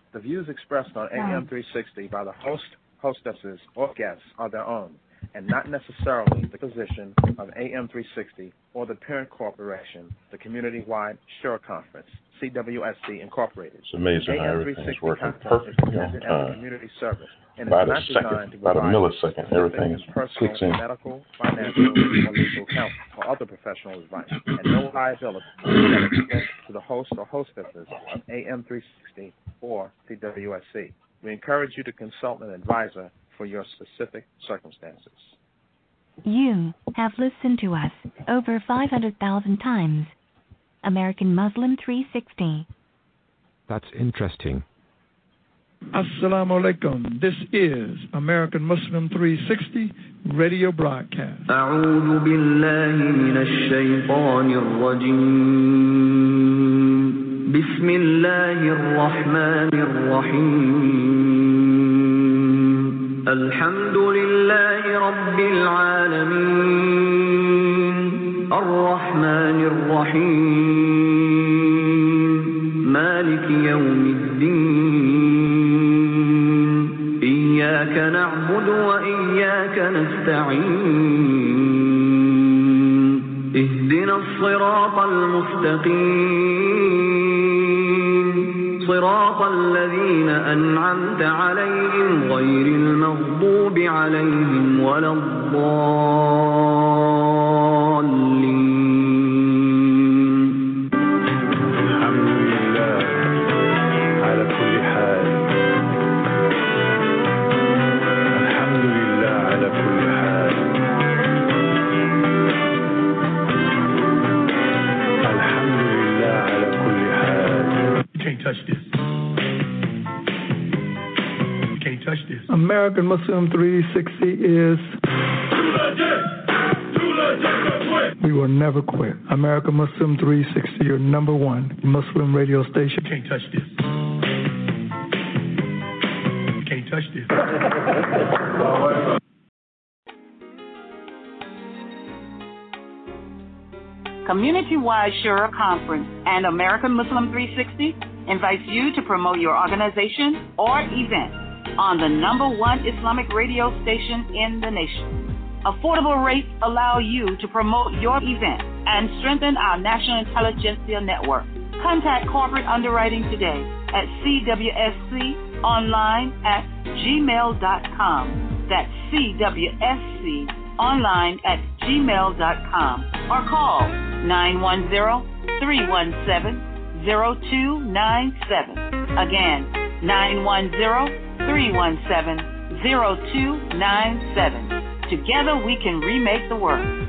The views expressed on AM 360 by the host, hostesses, or guests are their own, and not necessarily the position of AM 360 or the parent corporation, the Community-Wide Sure Conference, CWSC Incorporated. It's amazing how everything's working perfectly on time. Community service, and about it's a not second, to about a millisecond, everything kicks in. Medical, financial, or legal counsel or other professional advice, and no liability shall extend to the host or hostesses of AM 360 or CWSC. We encourage you to consult an advisor for your specific circumstances. You have listened to us over 500,000 times. American Muslim 360. That's interesting. Assalamu alaikum. This is American Muslim 360 radio broadcast. أعوذ بالله من الشيطان الرجيم. بسم الله الرحمن الرحيم. الحمد لله رب العالمين. الرحمن الرحيم. مالك يوم الدين. إياك نعبد وإياك نستعين. اهدنا الصراط المستقيم. صراط الذين أنعمت عليهم غير المغضوب عليهم ولا الضالين. American Muslim 360 is we will never quit. American Muslim 360, your number one Muslim radio station. You can't touch this. You can't touch this. Community-Wide Shura Conference and American Muslim 360 invites you to promote your organization or event on the number one Islamic radio station in the nation. Affordable rates allow you to promote your event and strengthen our national intelligentsia network. Contact corporate underwriting today at cwsconline@gmail.com. That's cwsconline@gmail.com or call 910-317-0297. Again, 910-317-0297. Together we can remake the world.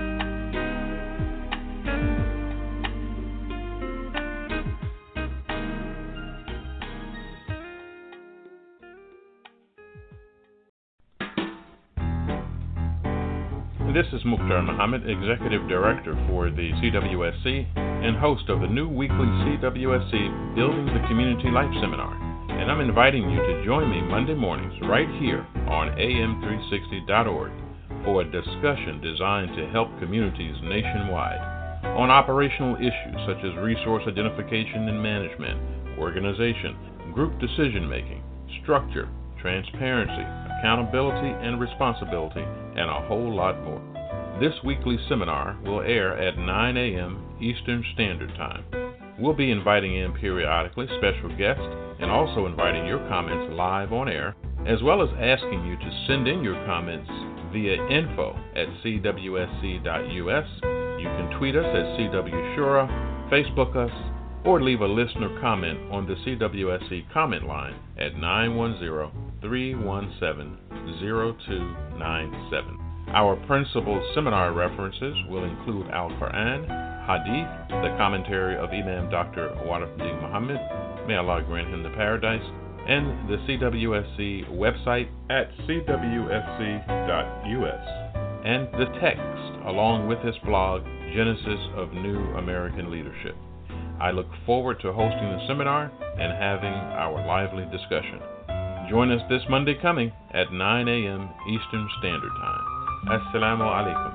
This is Mukhtar Muhammad, Executive Director for the CWSC and host of the new weekly CWSC Building the Community Life Seminar. And I'm inviting you to join me Monday mornings right here on AM360.org for a discussion designed to help communities nationwide on operational issues such as resource identification and management, organization, group decision-making, structure, transparency, accountability and responsibility, and a whole lot more. This weekly seminar will air at 9 a.m. Eastern Standard Time. We'll be inviting in periodically special guests and also inviting your comments live on air, as well as asking you to send in your comments via info@cwsc.us. You can tweet us at CWShura, Facebook us, or leave a listener comment on the CWSC comment line at 910-317-0297. Our principal seminar references will include Al-Quran, Hadith, the commentary of Imam Dr. Warafuddin Muhammad, may Allah grant him the paradise, and the CWSC website at cwsc.us, and the text along with his blog, Genesis of New American Leadership. I look forward to hosting the seminar and having our lively discussion. Join us this Monday coming at 9 a.m. Eastern Standard Time. Assalamu alaikum.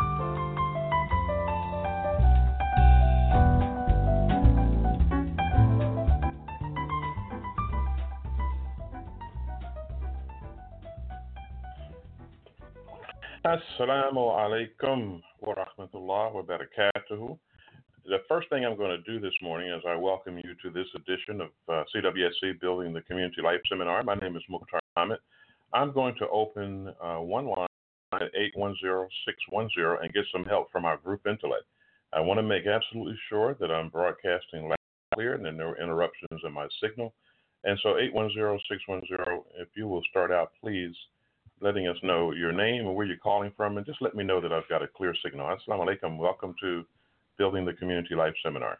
Assalamu alaikum wa rahmatullah wa barakatuhu. The first thing I'm going to do this morning is I welcome you to this edition of CWSC Building the Community Life Seminar. My name is Mukhtar Ahmed. I'm going to open one line at 810-610 and get some help from our group intellect. I want to make absolutely sure that I'm broadcasting loud and clear and there are no interruptions in my signal. And so 810-610, if you will start out, please, letting us know your name and where you're calling from, and just let me know that I've got a clear signal. Assalamu alaikum. Welcome to Building the Community Life Seminar.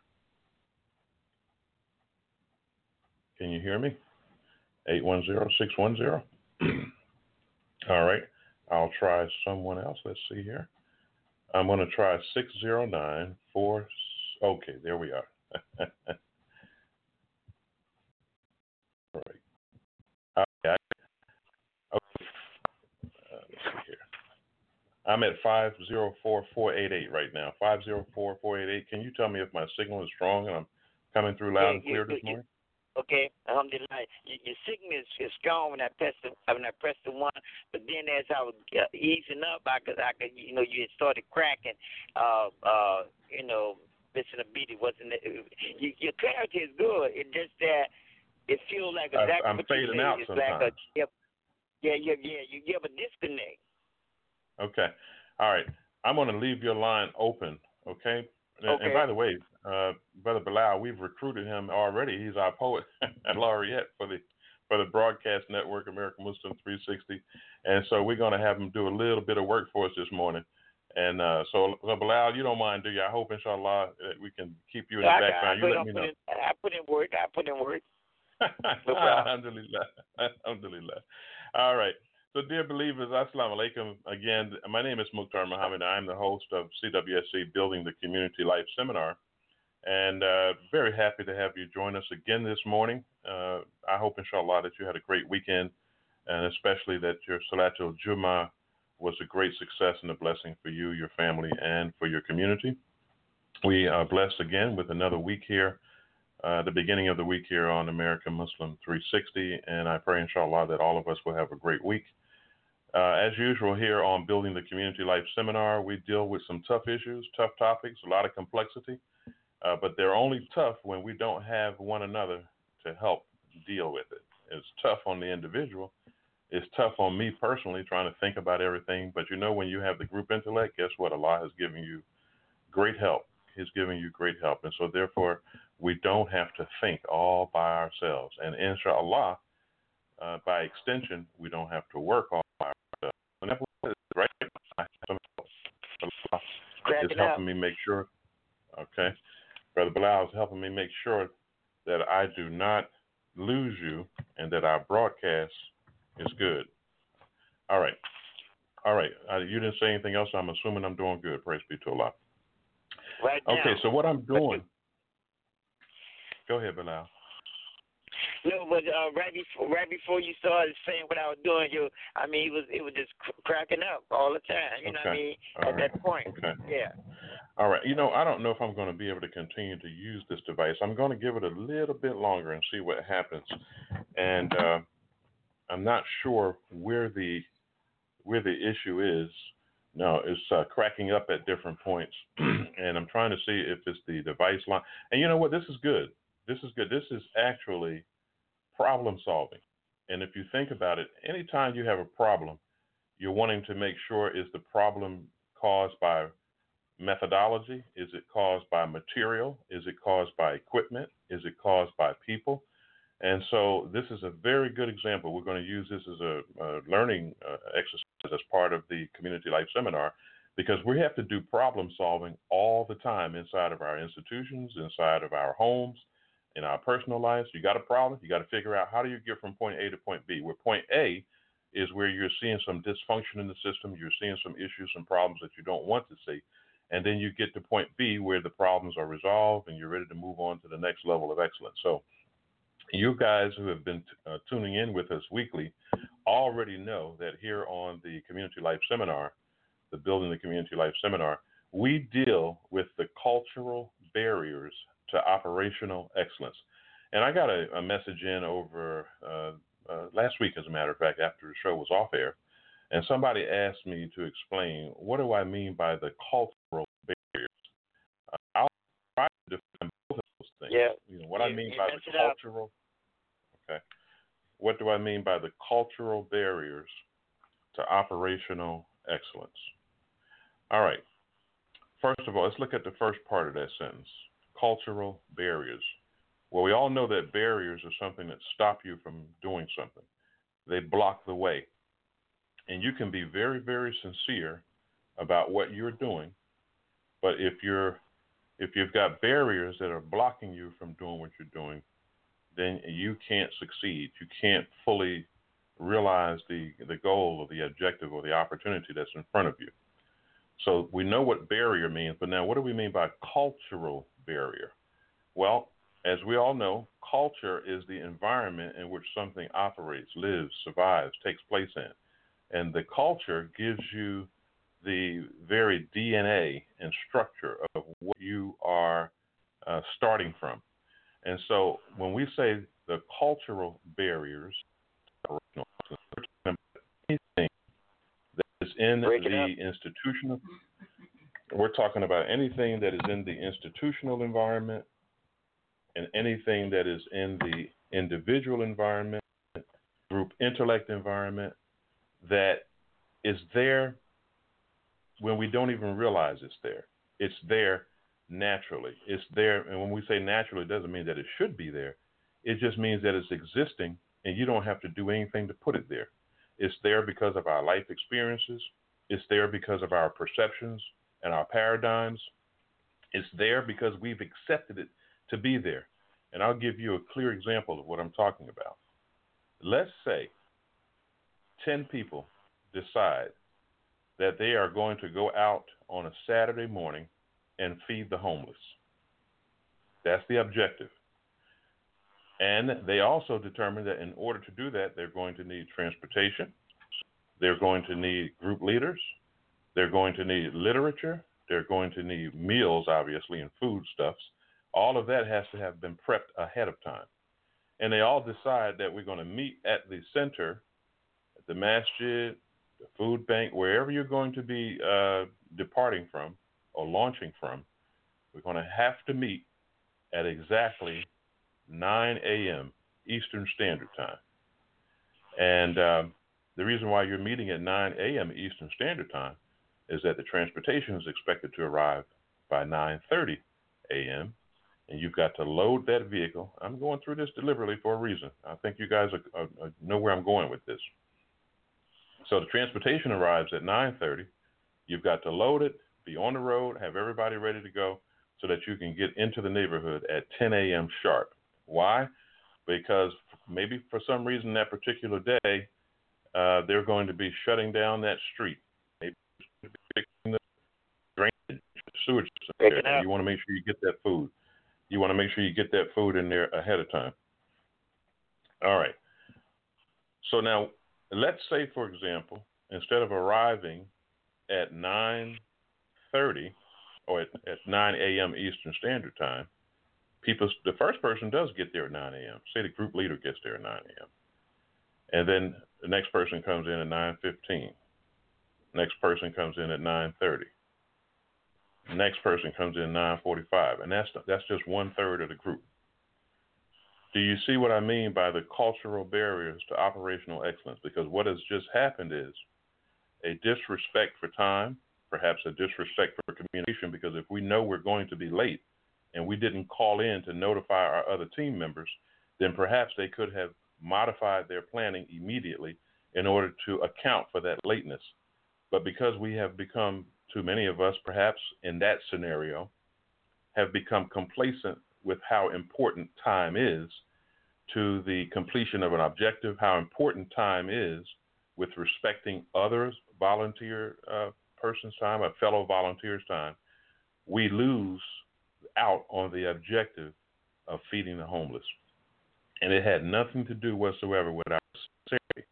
Can you hear me? 810-610. All right. I'll try someone else. Let's see here. I'm going to try 609-4. Okay, there we are. All right. Okay. Let's see here. I'm at 504-488 right now. 504-488. Can you tell me if my signal is strong and I'm coming through loud and clear this morning? Okay, alhamdulillah. Your signal is strong when I press the one, but then as I was easing up, I could, you had started cracking, missing a beat. It wasn't. Your clarity is good. It's just that it feels like exactly I'm what fading you say. out It's sometimes. like you give a disconnect. Okay. All right. I'm going to leave your line open, okay? And by the way, Brother Bilal, we've recruited him already. He's our poet and laureate for the Broadcast Network, American Muslim 360. And so we're going to have him do a little bit of work for us this morning. And so Bilal, you don't mind, do you? I hope, inshallah, that we can keep you in the background. You let me know. I put in work. Alhamdulillah. Alhamdulillah. All right. So, dear believers, assalamu alaikum. Again, my name is Mukhtar Muhammad. I'm the host of CWSC Building the Community Life Seminar. And very happy to have you join us again this morning. I hope, inshallah, that you had a great weekend, and especially that your Salatul Jummah was a great success and a blessing for you, your family, and for your community. We are blessed again with another week here, the beginning of the week here on American Muslim 360, and I pray, inshallah, that all of us will have a great week. As usual, here on Building the Community Life Seminar, we deal with some tough issues, tough topics, a lot of complexity, but they're only tough when we don't have one another to help deal with it. It's tough on the individual. It's tough on me personally trying to think about everything, but when you have the group intellect, guess what? Allah has given you great help. He's giving you great help, and so therefore we don't have to think all by ourselves. And inshallah, by extension, we don't have to work all by ourselves. Whenever right, is helping me make sure. Okay, Brother Bilal is helping me make sure that I do not lose you and that our broadcast is good. All right. You didn't say anything else. So I'm assuming I'm doing good. Praise be to Allah. Right now. Okay, so what I'm doing. Go ahead, Bilal. No, but right before you started saying what I was doing, it was just cracking up all the time. You know what I mean? All at that point. Okay. Yeah. All right. I don't know if I'm going to be able to continue to use this device. I'm going to give it a little bit longer and see what happens. And I'm not sure where the issue is. No, it's cracking up at different points, and I'm trying to see if it's the device line. And you know what? This is good. This is actually problem solving. And if you think about it, anytime you have a problem, you're wanting to make sure, is the problem caused by methodology? Is it caused by material? Is it caused by equipment? Is it caused by people? And so this is a very good example. We're going to use this as a learning exercise as part of the Community Life Seminar, because we have to do problem solving all the time inside of our institutions, inside of our homes, in our personal lives. You got a problem, you got to figure out how do you get from point A to point B, where point A is where you're seeing some dysfunction in the system, you're seeing some issues, some problems that you don't want to see. And then you get to point B where the problems are resolved and you're ready to move on to the next level of excellence. So you guys who have been tuning in with us weekly already know that here on the Community Life Seminar, the Building the Community Life Seminar, we deal with the cultural barriers to operational excellence. And I got a message in over last week, as a matter of fact, after the show was off air, And somebody asked me to explain, what do I mean by the cultural barriers? I'll try to define both of those things. Yeah. What I mean by the cultural. Okay. What do I mean by the cultural barriers to operational excellence? All right. First of all, let's look at the first part of that sentence. Cultural barriers. Well, we all know that barriers are something that stop you from doing something. They block the way. And you can be very, very sincere about what you're doing, but if you've got barriers that are blocking you from doing what you're doing, then you can't succeed. You can't fully realize the goal or the objective or the opportunity that's in front of you. So we know what barrier means, but now what do we mean by cultural barrier? Well, as we all know, culture is the environment in which something operates, lives, survives, takes place in. And the culture gives you the very DNA and structure of what you are starting from. And so when we say the cultural barriers, anything that is in the institutional, we're talking about anything that is in the institutional environment and anything that is in the individual environment, group intellect environment, that is there when we don't even realize it's there. It's there naturally. It's there, and when we say naturally, it doesn't mean that it should be there. It just means that it's existing, and you don't have to do anything to put it there. It's there because of our life experiences. It's there because of our perceptions and our paradigms. It's there because we've accepted it to be there. And I'll give you a clear example of what I'm talking about. Let's say 10 people decide that they are going to go out on a Saturday morning and feed the homeless. That's the objective. And they also determine that in order to do that, they're going to need transportation. They're going to need group leaders. They're going to need literature. They're going to need meals, obviously, and foodstuffs. All of that has to have been prepped ahead of time. And they all decide that we're going to meet at the center, at the masjid, the food bank, wherever you're going to be departing from or launching from. We're going to have to meet at exactly 9 a.m. Eastern Standard Time. And the reason why you're meeting at 9 a.m. Eastern Standard Time is that the transportation is expected to arrive by 9:30 a.m. And you've got to load that vehicle. I'm going through this deliberately for a reason. I think you guys know where I'm going with this. So the transportation arrives at 9:30. You've got to load it, be on the road, have everybody ready to go so that you can get into the neighborhood at 10 a.m. sharp. Why? Because maybe for some reason that particular day, they're going to be shutting down that street. Maybe fixing the drainage, sewage system there. You want to make sure you get that food. You want to make sure you get that food in there ahead of time. All right. So now, let's say, for example, instead of arriving at 9:30 or at 9 a.m. Eastern Standard Time, the first person does get there at 9 a.m. Say the group leader gets there at 9 a.m. And then the next person comes in at 9:15. Next person comes in at 9:30. Next person comes in at 9:45. And that's just 1/3 of the group. Do you see what I mean by the cultural barriers to operational excellence? Because what has just happened is a disrespect for time, perhaps a disrespect for communication, because if we know we're going to be late and we didn't call in to notify our other team members, then perhaps they could have modified their planning immediately in order to account for that lateness. But because we have become, too many of us perhaps in that scenario, have become complacent with how important time is to the completion of an objective, how important time is with respecting others, volunteer person's time, a fellow volunteer's time, we lose out on the objective of feeding the homeless. And it had nothing to do whatsoever with our sincerity.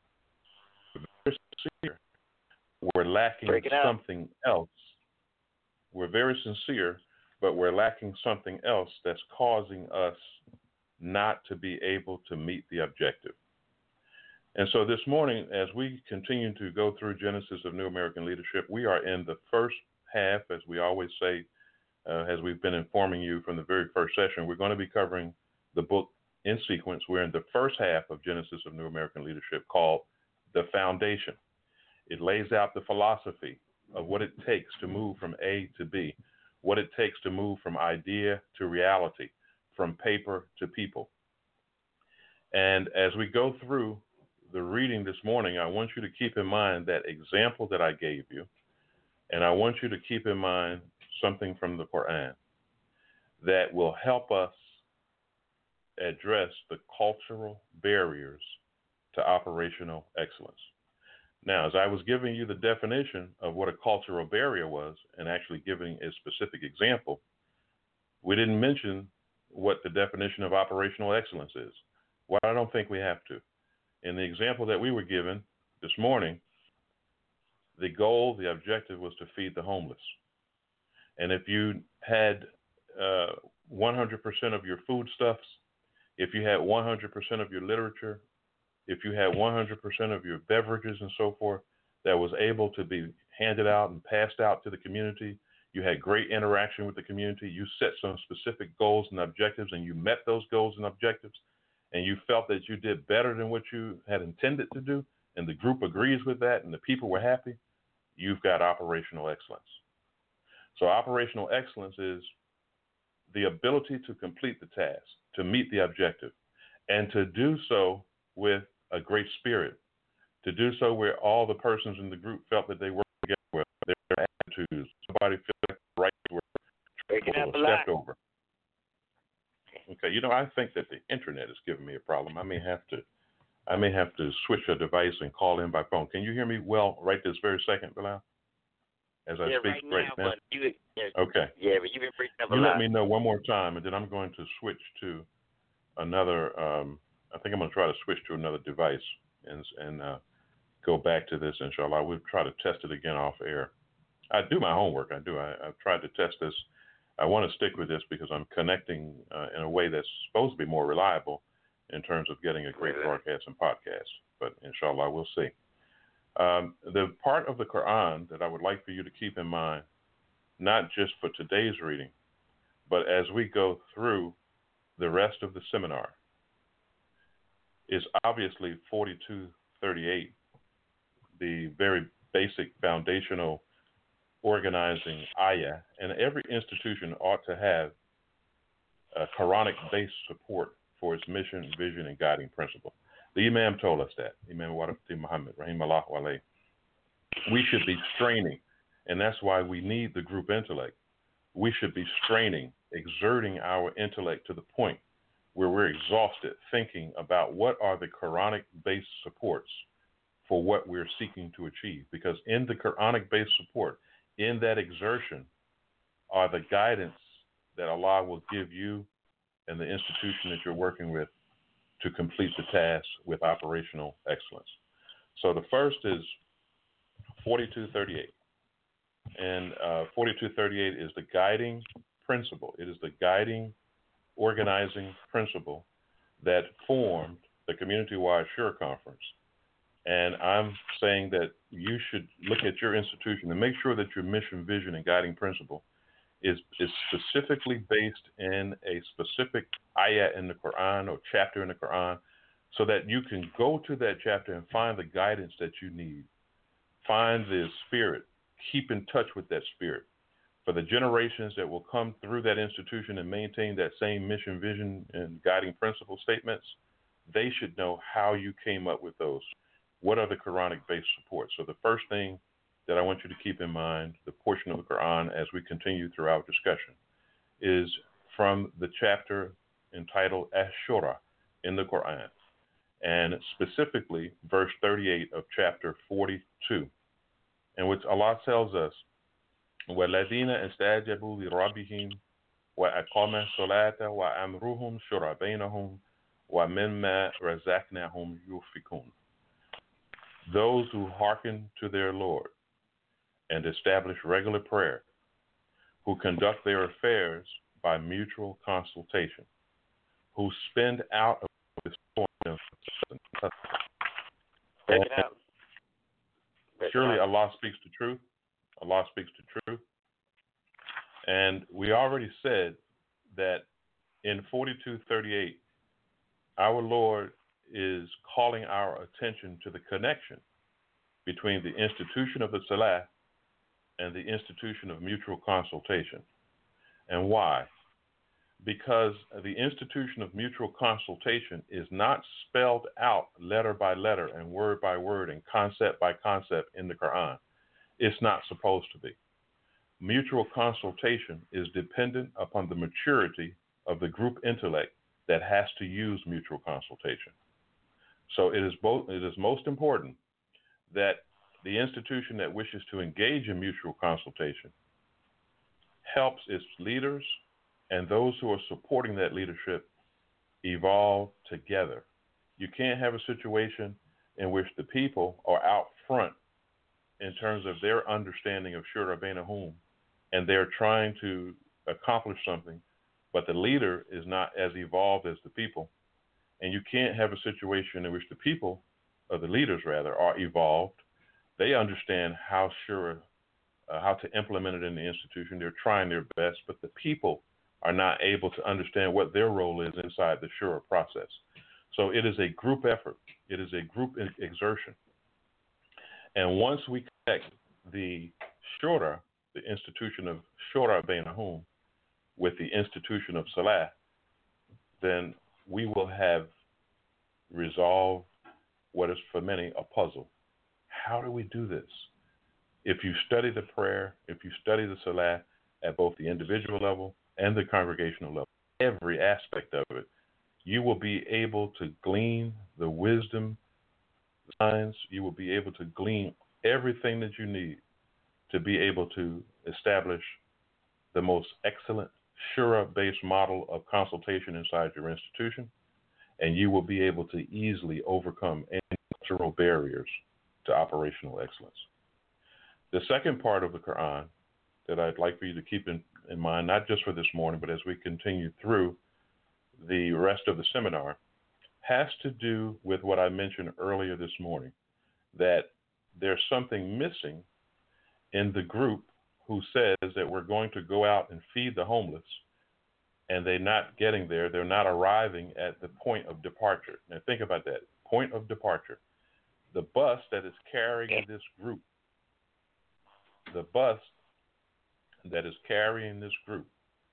We're sincere. We're lacking something else. We're very sincere, but we're lacking something else that's causing us not to be able to meet the objective. And so this morning, as we continue to go through Genesis of New American Leadership, we are in the first half, as we always say, as we've been informing you from the very first session. We're going to be covering the book in sequence. We're in the first half of Genesis of New American Leadership, called The Foundation. It lays out the philosophy of what it takes to move from A to B, what it takes to move from idea to reality, from paper to people. And as we go through the reading this morning, I want you to keep in mind that example that I gave you, and I want you to keep in mind something from the Quran that will help us address the cultural barriers to operational excellence. Now, as I was giving you the definition of what a cultural barrier was and actually giving a specific example, we didn't mention what the definition of operational excellence is. Well, I don't think we have to. In the example that we were given this morning, the goal, the objective was to feed the homeless. And if you had 100% of your foodstuffs, if you had 100% of your literature, if you had 100% of your beverages and so forth that was able to be handed out and passed out to the community, you had great interaction with the community, you set some specific goals and objectives, and you met those goals and objectives, and you felt that you did better than what you had intended to do, and the group agrees with that, and the people were happy, you've got operational excellence. So operational excellence is the ability to complete the task, to meet the objective, and to do so with a great spirit, to do so where all the persons in the group felt that they worked together with their attitudes. Somebody felt like the right were stepped over. Okay, I think that the internet is giving me a problem. I may have to switch a device and call in by phone. Can you hear me well right this very second, Bilal? As I speak right now. Okay. Yeah, but you've been breaking up a lot. You let me know one more time, and then I'm going to switch to another. I think I'm going to try to switch to another device and go back to this, inshallah. We'll try to test it again off air. I do my homework. I do. I've tried to test this. I want to stick with this because I'm connecting in a way that's supposed to be more reliable in terms of getting a great broadcast and podcast. But inshallah, we'll see. The part of the Quran that I would like for you to keep in mind, not just for today's reading, but as we go through the rest of the seminar, is obviously 4238, the very basic foundational organizing ayah, and every institution ought to have a Quranic-based support for its mission, vision, and guiding principle. The Imam told us that, Imam Waraqti Muhammad, rahimahullah alayhi. We should be straining, and that's why we need the group intellect. We should be straining, exerting our intellect to the point where we're exhausted thinking about what are the Quranic-based supports for what we're seeking to achieve. Because in the Quranic-based support, in that exertion, are the guidance that Allah will give you and the institution that you're working with to complete the task with operational excellence. So the first is 4238. And 4238 is the guiding principle. It is the guiding, organizing principle that formed the community-wide Shura Conference. And I'm saying that you should look at your institution and make sure that your mission, vision, and guiding principle is specifically based in a specific ayah in the Quran or chapter in the Quran, so that you can go to that chapter and find the guidance that you need. Find the spirit. Keep in touch with that spirit. For the generations that will come through that institution and maintain that same mission, vision, and guiding principle statements, they should know how you came up with those. What are the Quranic-based supports? So the first thing that I want you to keep in mind, the portion of the Quran as we continue through our discussion, is from the chapter entitled Ash-Shura in the Quran, and specifically verse 38 of chapter 42, in which Allah tells us, وَالَّذِينَ اسْتَجَابُوا لِرَبِّهِمْ وَأَقَامُوا الصَّلَاةَ وَأَمْرُهُمْ شُورَى بَيْنَهُمْ وَمِمَّا رَزَقْنَاهُمْ يُنْفِقُونَ. Those who hearken to their Lord and establish regular prayer, who conduct their affairs by mutual consultation, who spend out of this Allah speaks the truth. Allah speaks the truth. And we already said that in 42:38, our Lord is calling our attention to the connection between the institution of the Salah and the institution of mutual consultation. And why? Because the institution of mutual consultation is not spelled out letter by letter and word by word and concept by concept in the Quran. It's not supposed to be. Mutual consultation is dependent upon the maturity of the group intellect that has to use mutual consultation. So it is most important that the institution that wishes to engage in mutual consultation helps its leaders and those who are supporting that leadership evolve together. You can't have a situation in which the people are out front in terms of their understanding of Shura Bainahum, and they're trying to accomplish something, but the leader is not as evolved as the people. And you can't have a situation in which the people, or the leaders rather, are evolved. They understand how Shura, how to implement it in the institution. They're trying their best, but the people are not able to understand what their role is inside the Shura process. So it is a group effort. It is a group exertion. And once we connect the Shura, the institution of Shura Bainahum, with the institution of Salah, then we will have resolved what is for many a puzzle. How do we do this? If you study the prayer, if you study the Salah at both the individual level and the congregational level, every aspect of it, you will be able to glean the wisdom, the signs, you will be able to glean everything that you need to be able to establish the most excellent Shura-based model of consultation inside your institution, and you will be able to easily overcome any cultural barriers to operational excellence. The second part of the Quran that I'd like for you to keep in mind, not just for this morning, but as we continue through the rest of the seminar, has to do with what I mentioned earlier this morning, that there's something missing in the group who says that we're going to go out and feed the homeless, and they're not getting there. They're not arriving at the point of departure. Now think about that, point of departure. The bus that is carrying this group, the bus that is carrying this group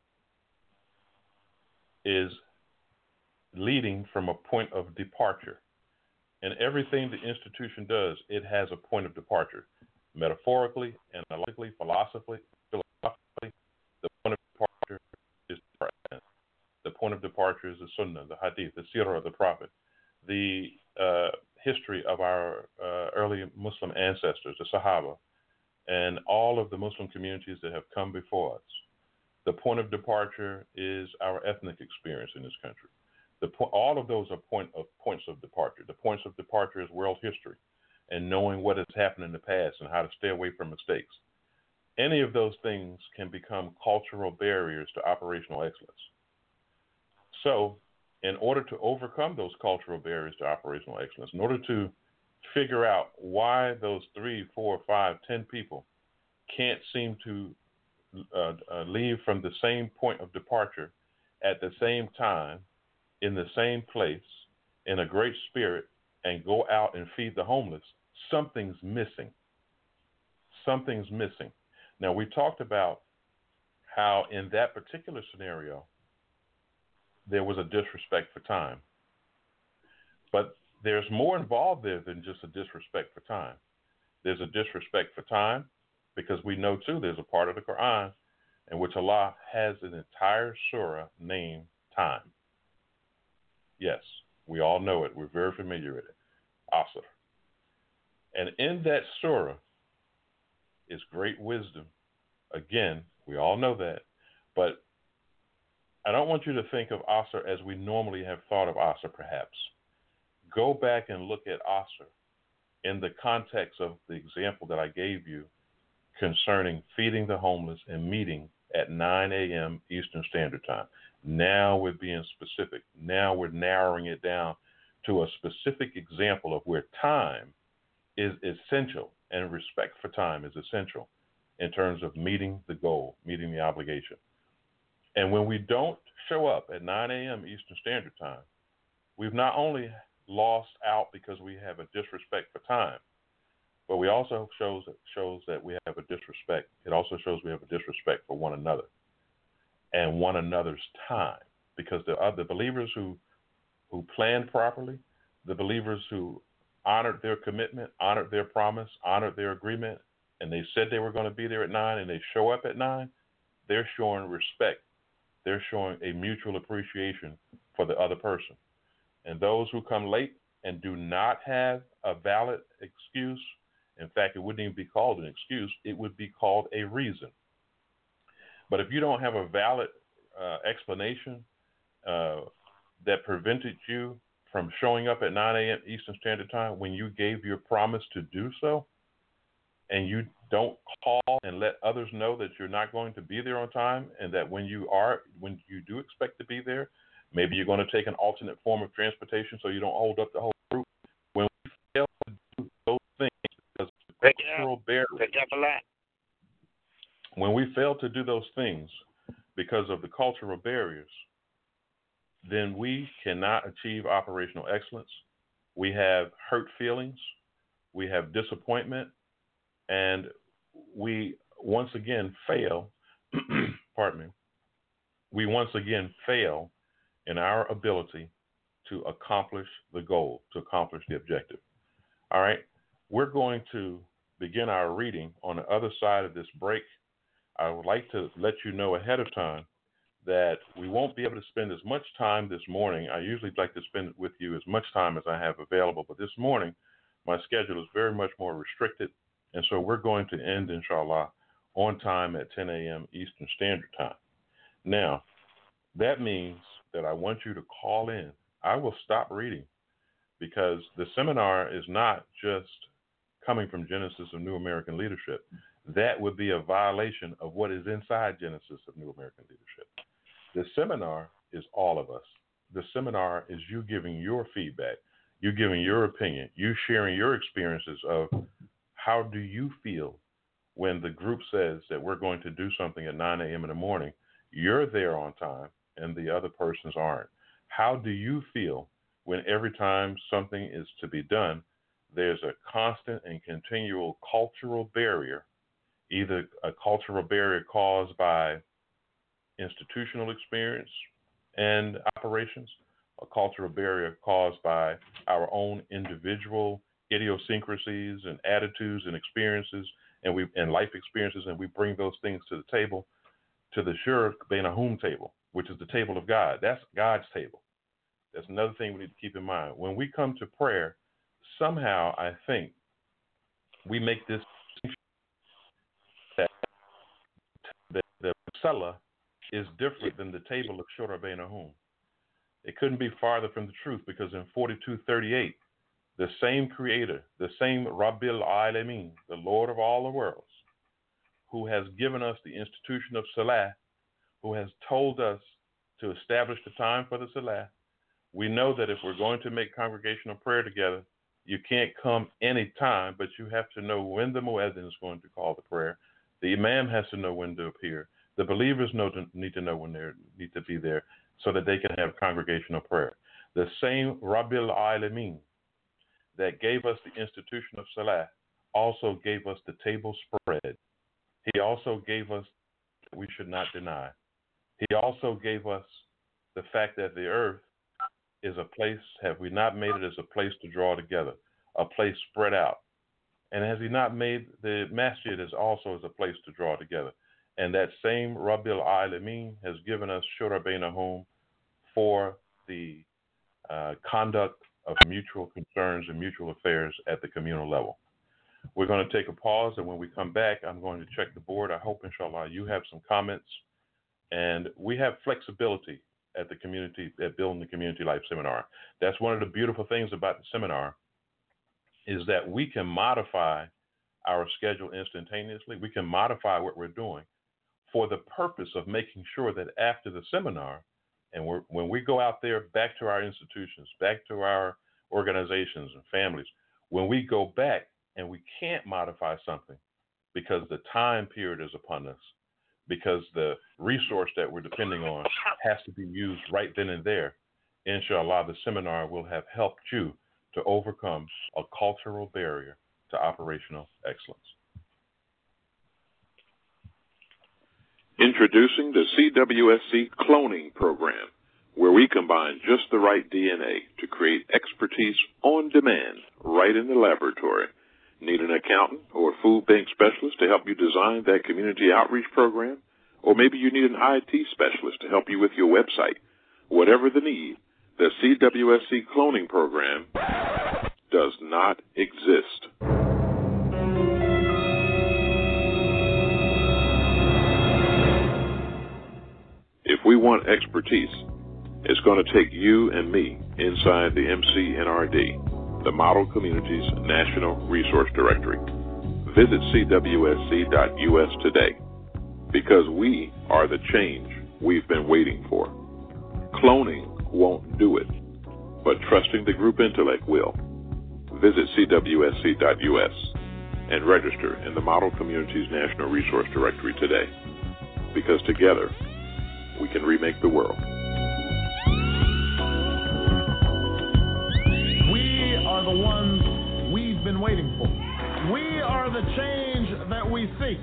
is leading from a point of departure. And everything the institution does, it has a point of departure. Metaphorically, analytically, philosophically, the point of departure is the Quran. The point of departure is the Sunnah, the Hadith, the Sirah of the Prophet, the history of our early Muslim ancestors, the Sahaba, and all of the Muslim communities that have come before us. The point of departure is our ethnic experience in this country. All of those are points of departure. The points of departure is world history and knowing what has happened in the past and how to stay away from mistakes. Any of those things can become cultural barriers to operational excellence. So, in order to overcome those cultural barriers to operational excellence, in order to figure out why those 3, 4, 5, 10 people can't seem to leave from the same point of departure at the same time, in the same place, in a great spirit, and go out and feed the homeless, something's missing. Something's missing. Now, we talked about how in that particular scenario, there was a disrespect for time. But there's more involved there than just a disrespect for time. There's a disrespect for time because we know, too, there's a part of the Quran in which Allah has an entire surah named time. Yes, we all know it. We're very familiar with it. Asr. And in that surah is great wisdom. Again, we all know that. But I don't want you to think of Asr as we normally have thought of Asr, perhaps. Go back and look at Asr in the context of the example that I gave you concerning feeding the homeless and meeting at 9 a.m. Eastern Standard Time. Now we're being specific. Now we're narrowing it down to a specific example of where time is essential and respect for time is essential in terms of meeting the goal, meeting the obligation. And when we don't show up at 9 a.m. Eastern Standard Time, we've not only lost out because we have a disrespect for time, but we also shows that we have a disrespect. It also shows we have a disrespect for one another and one another's time, because the believers who planned properly, the believers who honored their commitment, honored their promise, honored their agreement, and they said they were going to be there at 9 and they show up at 9, they're showing respect. They're showing a mutual appreciation for the other person. And those who come late and do not have a valid excuse, in fact, it wouldn't even be called an excuse, it would be called a reason. But if you don't have a valid explanation that prevented you from showing up at 9 a.m. Eastern Standard Time when you gave your promise to do so, and you don't call and let others know that you're not going to be there on time, and that when you do expect to be there, maybe you're going to take an alternate form of transportation so you don't hold up the whole group. When we fail to do those things because of cultural barriers, when we fail to do those things because of the cultural barriers, then we cannot achieve operational excellence. We have hurt feelings, we have disappointment, and we once again fail, pardon me, we once again fail in our ability to accomplish the goal, to accomplish the objective. All right, we're going to begin our reading on the other side of this break. I would like to let you know ahead of time that we won't be able to spend as much time this morning. I usually like to spend with you as much time as I have available, but this morning my schedule is very much more restricted, and so we're going to end, inshallah, on time at 10 a.m. Eastern Standard Time. Now, that means that I want you to call in. I will stop reading because the seminar is not just coming from Genesis of New American Leadership. That would be a violation of what is inside Genesis of New American Leadership. The seminar is all of us. The seminar is you giving your feedback, you giving your opinion, you sharing your experiences of how do you feel when the group says that we're going to do something at 9 a.m. in the morning, you're there on time and the other persons aren't. How do you feel when every time something is to be done, there's a constant and continual cultural barrier, either a cultural barrier caused by institutional experience and operations, a cultural barrier caused by our own individual idiosyncrasies and attitudes and experiences and life experiences, and we bring those things to the table, to the Shur Beinahum table, which is the table of God. That's God's table. That's another thing we need to keep in mind. When we come to prayer, somehow I think we make this that the Musalla is different than the table of Shura Beinahum. It couldn't be farther from the truth, because in 42:38, the same Creator, the same Rabbil Alamin, the Lord of all the worlds, who has given us the institution of Salah, who has told us to establish the time for the Salah. We know that if we're going to make congregational prayer together, you can't come any time, but you have to know when the Muezzin is going to call the prayer. The Imam has to know when to appear. The believers need to know when they need to be there so that they can have congregational prayer. The same Rabbil Alamin that gave us the institution of Salah also gave us the table spread. He also gave us that we should not deny. He also gave us the fact that the earth is a place, have we not made it as a place to draw together, a place spread out? And has he not made the masjid as also as a place to draw together? And that same Rabbil Alamin has given us Shura Beinahum for the conduct of mutual concerns and mutual affairs at the communal level. We're going to take a pause, and when we come back, I'm going to check the board. I hope, inshallah, you have some comments. And we have flexibility at the community, at Building the Community Life Seminar. That's one of the beautiful things about the seminar, is that we can modify our schedule instantaneously. We can modify what we're doing for the purpose of making sure that after the seminar, and when we go out there back to our institutions, back to our organizations and families, when we go back and we can't modify something because the time period is upon us, because the resource that we're depending on has to be used right then and there, inshallah, the seminar will have helped you to overcome a cultural barrier to operational excellence. Introducing the CWSC cloning program, where we combine just the right DNA to create expertise on demand right in the laboratory. Need an accountant or food bank specialist to help you design that community outreach program? Or maybe you need an IT specialist to help you with your website. Whatever the need, the CWSC cloning program does not exist. If we want expertise, it's going to take you and me inside the MCNRD, the Model Communities National Resource Directory. Visit cwsc.us today, because we are the change we've been waiting for. Cloning won't do it, but trusting the group intellect will. Visit cwsc.us and register in the Model Communities National Resource Directory today, because together we can remake the world. We are the ones we've been waiting for. We are the change that we seek.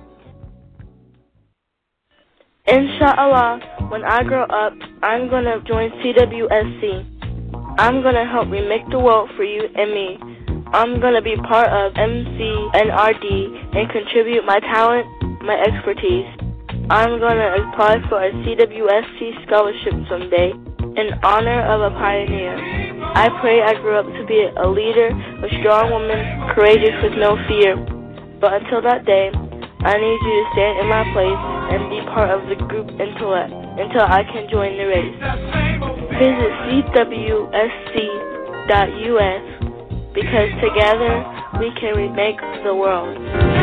Inshallah, when I grow up, I'm going to join CWSC. I'm going to help remake the world for you and me. I'm going to be part of MCNRD and contribute my talent, my expertise. I'm going to apply for a CWSC scholarship someday in honor of a pioneer. I pray I grew up to be a leader, a strong woman, courageous with no fear. But until that day, I need you to stand in my place and be part of the group intellect until I can join the race. Visit cwsc.us, because together we can remake the world.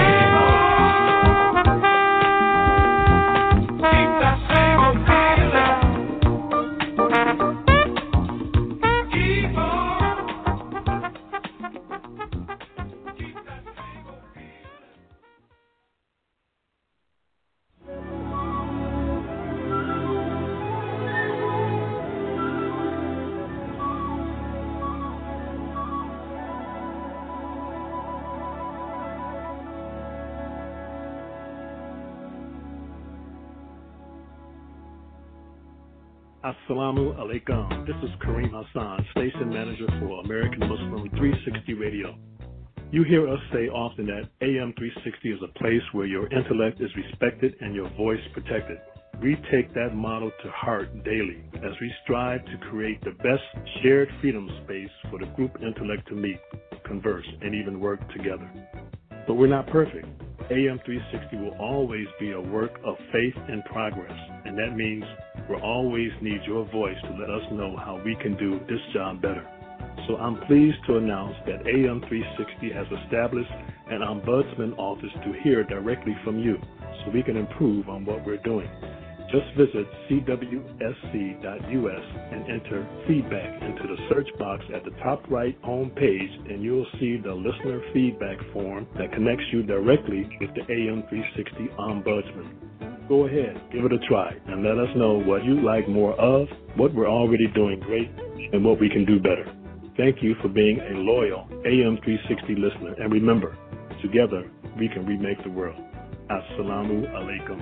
Assalamu alaikum. This is Kareem Hassan, station manager for American Muslim 360 Radio. You hear us say often that AM 360 is a place where your intellect is respected and your voice protected. We take that motto to heart daily as we strive to create the best shared freedom space for the group intellect to meet, converse, and even work together. But we're not perfect. AM 360 will always be a work of faith and progress, and that means we'll always need your voice to let us know how we can do this job better. So I'm pleased to announce that AM 360 has established an ombudsman office to hear directly from you, so we can improve on what we're doing. Just visit cwsc.us and enter feedback into the search box at the top right home page, and you'll see the listener feedback form that connects you directly with the AM 360 Ombudsman. Go ahead, give it a try, and let us know what you'd like more of, what we're already doing great, and what we can do better. Thank you for being a loyal AM 360 listener, and remember, together we can remake the world. Assalamu alaikum.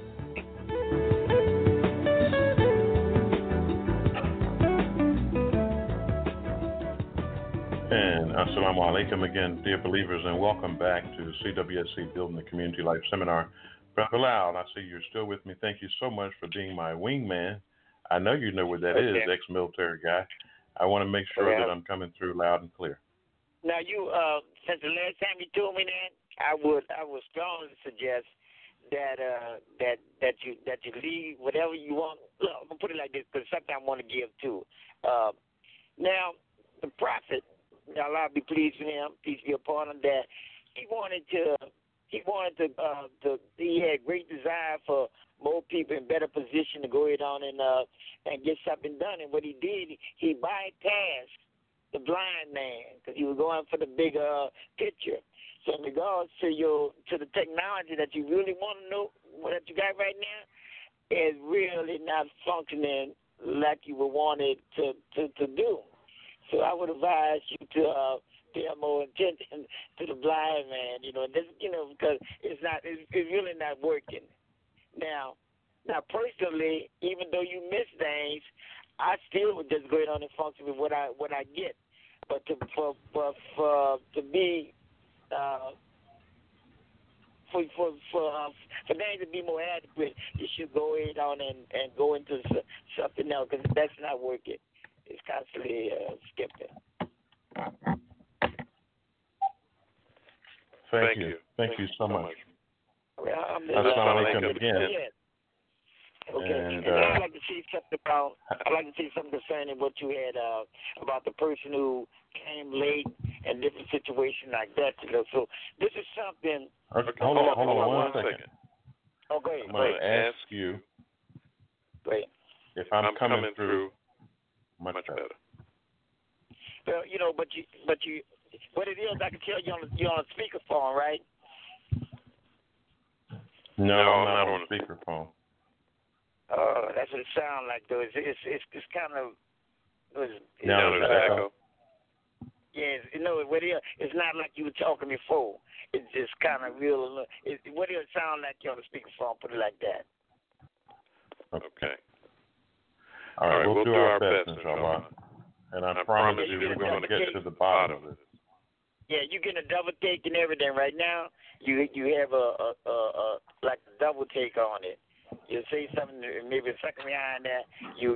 And assalamu alaikum again, dear believers, and welcome back to CWSC Building the Community Life Seminar. Brother Loud, I see you're still with me. Thank you so much for being my wingman. I know you know what that is, ex-military guy. I want to make sure that I'm coming through loud and clear. Now, you, since the last time you told me that, I would strongly suggest that you leave whatever you want. Look, I'm gonna put it like this, because something I want to give too. Now, the prophet, Allah be pleased with him, peace be upon him, that he had great desire for more people in better position to go ahead on and get something done. And what he did, he bypassed the blind man because you were going for the bigger picture. So in regards to the technology that you really want to know that you got right now, is really not functioning like you would want it to do. So I would advise you to pay more attention to the blind man, because it's really not working. Now personally, even though you miss things, I still would just go on and function with what I get. But for things to be more adequate, you should go on and go into something else because that's not working. It's constantly skipping. Thank you. Thank you so much. Assalamu alaikum again. Okay. And I'd like to see something concerning what you had about the person who came late and different situation like that. So this is something. Okay, hold on 1 second. Oh, go ahead. I'm going to ask you if I'm coming through much better. Well, but what it is, I can tell you're on a speakerphone, right? No, I'm not on a speakerphone. Oh, that's what it sounds like, though. It's kind of. There's echo. Yeah, what it is, it's not like you were talking before. It's just kind of real. What it sound like you're on a speakerphone? Put it like that. Okay. All right, we'll do our best, inshallah. And I promise you we're going to get to the bottom of it. Yeah, you're getting a double take and everything right now. You have a like a double take on it. You say something, maybe a second behind that.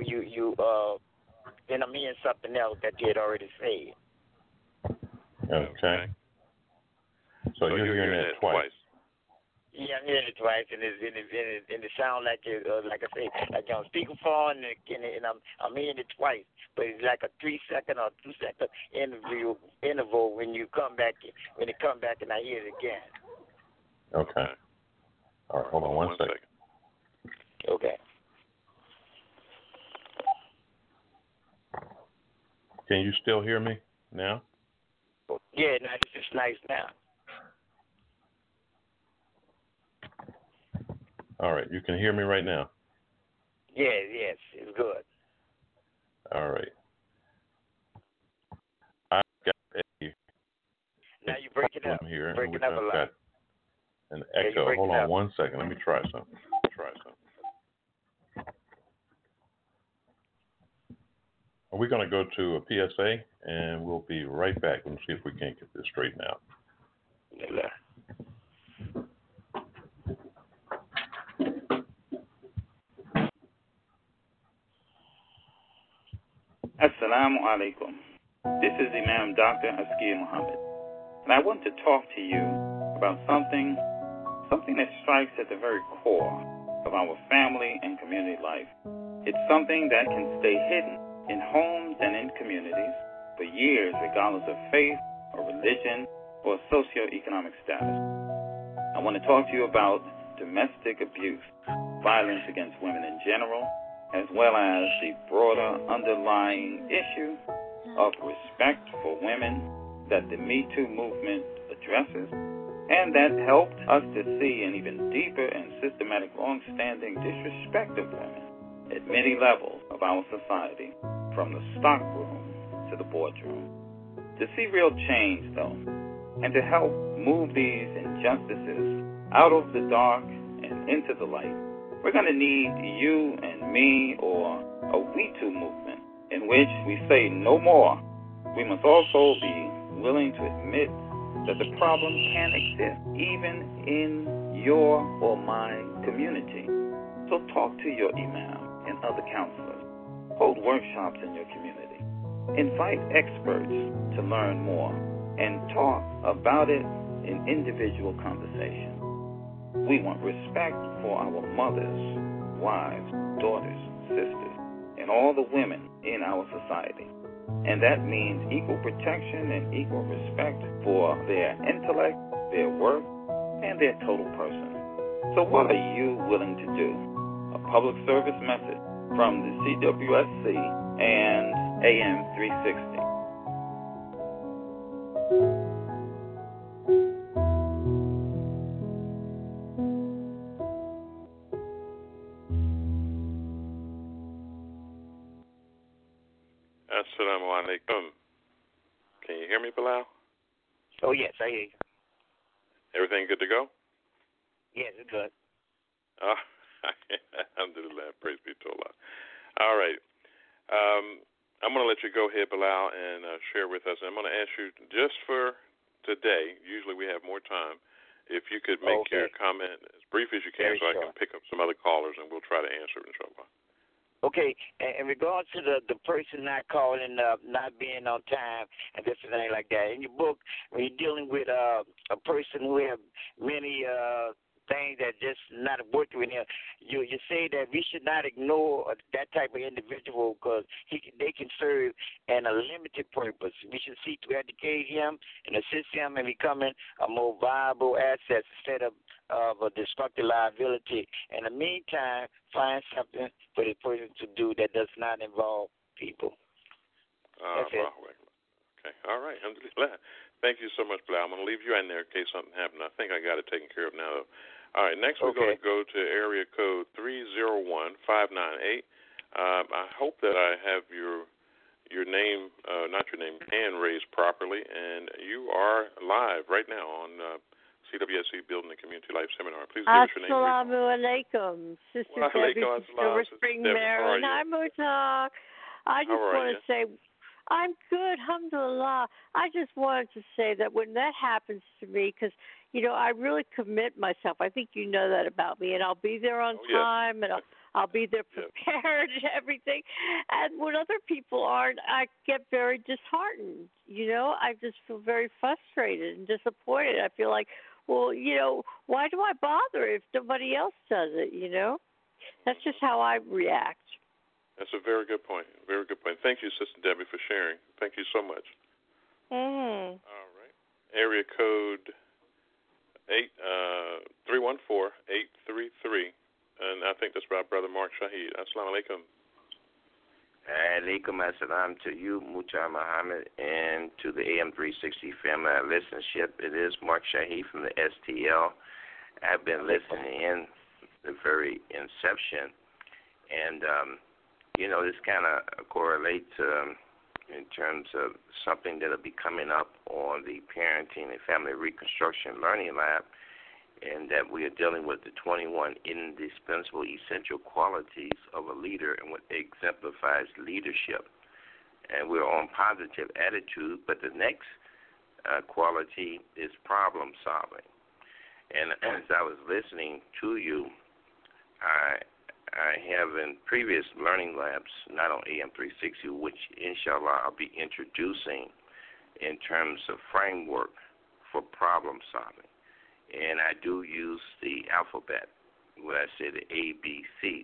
Then I'm hearing something else that you had already said. Okay. So you're hearing that twice. Yeah, I'm hearing it twice, and it sounds like like I say, like you're on speakerphone, and I'm hearing it twice. But it's like a 3-second or 2-second interval when you come back, and I hear it again. Okay. All right, hold on 1 second. Okay. Can you still hear me now? Yeah, no, it's just nice now. All right, you can hear me right now? Yes, it's good. All right. I've got now you break it up. Here, breaking up a lot. Got an echo. Hold on 1 second. Let me try something. We're going to go to a PSA, and we'll be right back and see if we can't get this straightened out. Assalamu alaikum. This is Imam Dr. Askia Muhammad, and I want to talk to you about something that strikes at the very core of our family and community life. It's something that can stay hidden in homes and in communities for years, regardless of faith or religion or socioeconomic status. I want to talk to you about domestic abuse, violence against women in general, as well as the broader underlying issue of respect for women that the Me Too movement addresses, and that helped us to see an even deeper and systematic, long-standing disrespect of women at many levels of our society, from the stockroom to the boardroom. To see real change, though, and to help move these injustices out of the dark and into the light, we're going to need you and me, or a We Too movement, in which we say no more. We must also be willing to admit that the problem can exist even in your or my community. So talk to your imam and other counselors. Hold workshops in your community. Invite experts to learn more and talk about it in individual conversation. We want respect for our mothers, wives, daughters, sisters, and all the women in our society. And that means equal protection and equal respect for their intellect, their work, and their total person. So what are you willing to do? A public service message from the CWSC and AM 360. alaikum. Can you hear me, Bilal? Oh, yes, I hear you. Everything good to go? Yes, it's good. Oh, alhamdulillah. Praise be to Allah. All right. I'm going to let you go ahead, Bilal, and share with us. And I'm going to ask you just for today, usually we have more time, if you could make your comment as brief as you can so I can pick up some other callers and we'll try to answer it, inshallah. Okay, in regards to the person not calling up, not being on time, and this and thing like that, in your book, when you're dealing with a person who have many things that just not working with him, you say that we should not ignore that type of individual because they can serve in a limited purpose. We should seek to educate him and assist him in becoming a more viable asset instead of a destructive liability. In the meantime, find something for the person to do that does not involve people. That's it. Okay, all right, alhamdulillah. Thank you so much, Bilal. I'm going to leave you in there in case something happened. I think I got it taken care of now, though. All right, next we're going to go to area code 301598. I hope that I have your name, not your name, hand raised properly, and you are live right now on CWSC Building the Community Life Seminar. Please give us your name. Assalamu alaikum. Sister Debbie from Silver Spring, Maryland. Hi, Mutak. I just want to say, I'm good, alhamdulillah. I just wanted to say that when that happens to me, because, you know, I really commit myself. I think you know that about me, and I'll be there on time, and I'll be there prepared and everything. And when other people aren't, I get very disheartened, you know. I just feel very frustrated and disappointed. I feel like, well, you know, why do I bother if nobody else does it, you know? That's just how I react. That's a very good point. Very good point. Thank you, Sister Debbie, for sharing. Thank you so much. Mm-hmm. All right. Area code 314-833. And I think that's our brother Mark Shaheed. Assalamu alaikum. Alaikum assalam to you, Mutar Muhammad, and to the AM360 family listenership. It is Mark Shaheed from the STL. I've been listening in the very inception, and you know, this kind of correlates in terms of something that will be coming up on the Parenting and Family Reconstruction Learning Lab, and that we are dealing with the 21 indispensable essential qualities of a leader and what exemplifies leadership. And we're on positive attitude, but the next quality is problem solving. And as I was listening to you, I have in previous learning labs, not on AM360, which inshallah I'll be introducing in terms of framework for problem solving. And I do use the alphabet, where I say the ABCs.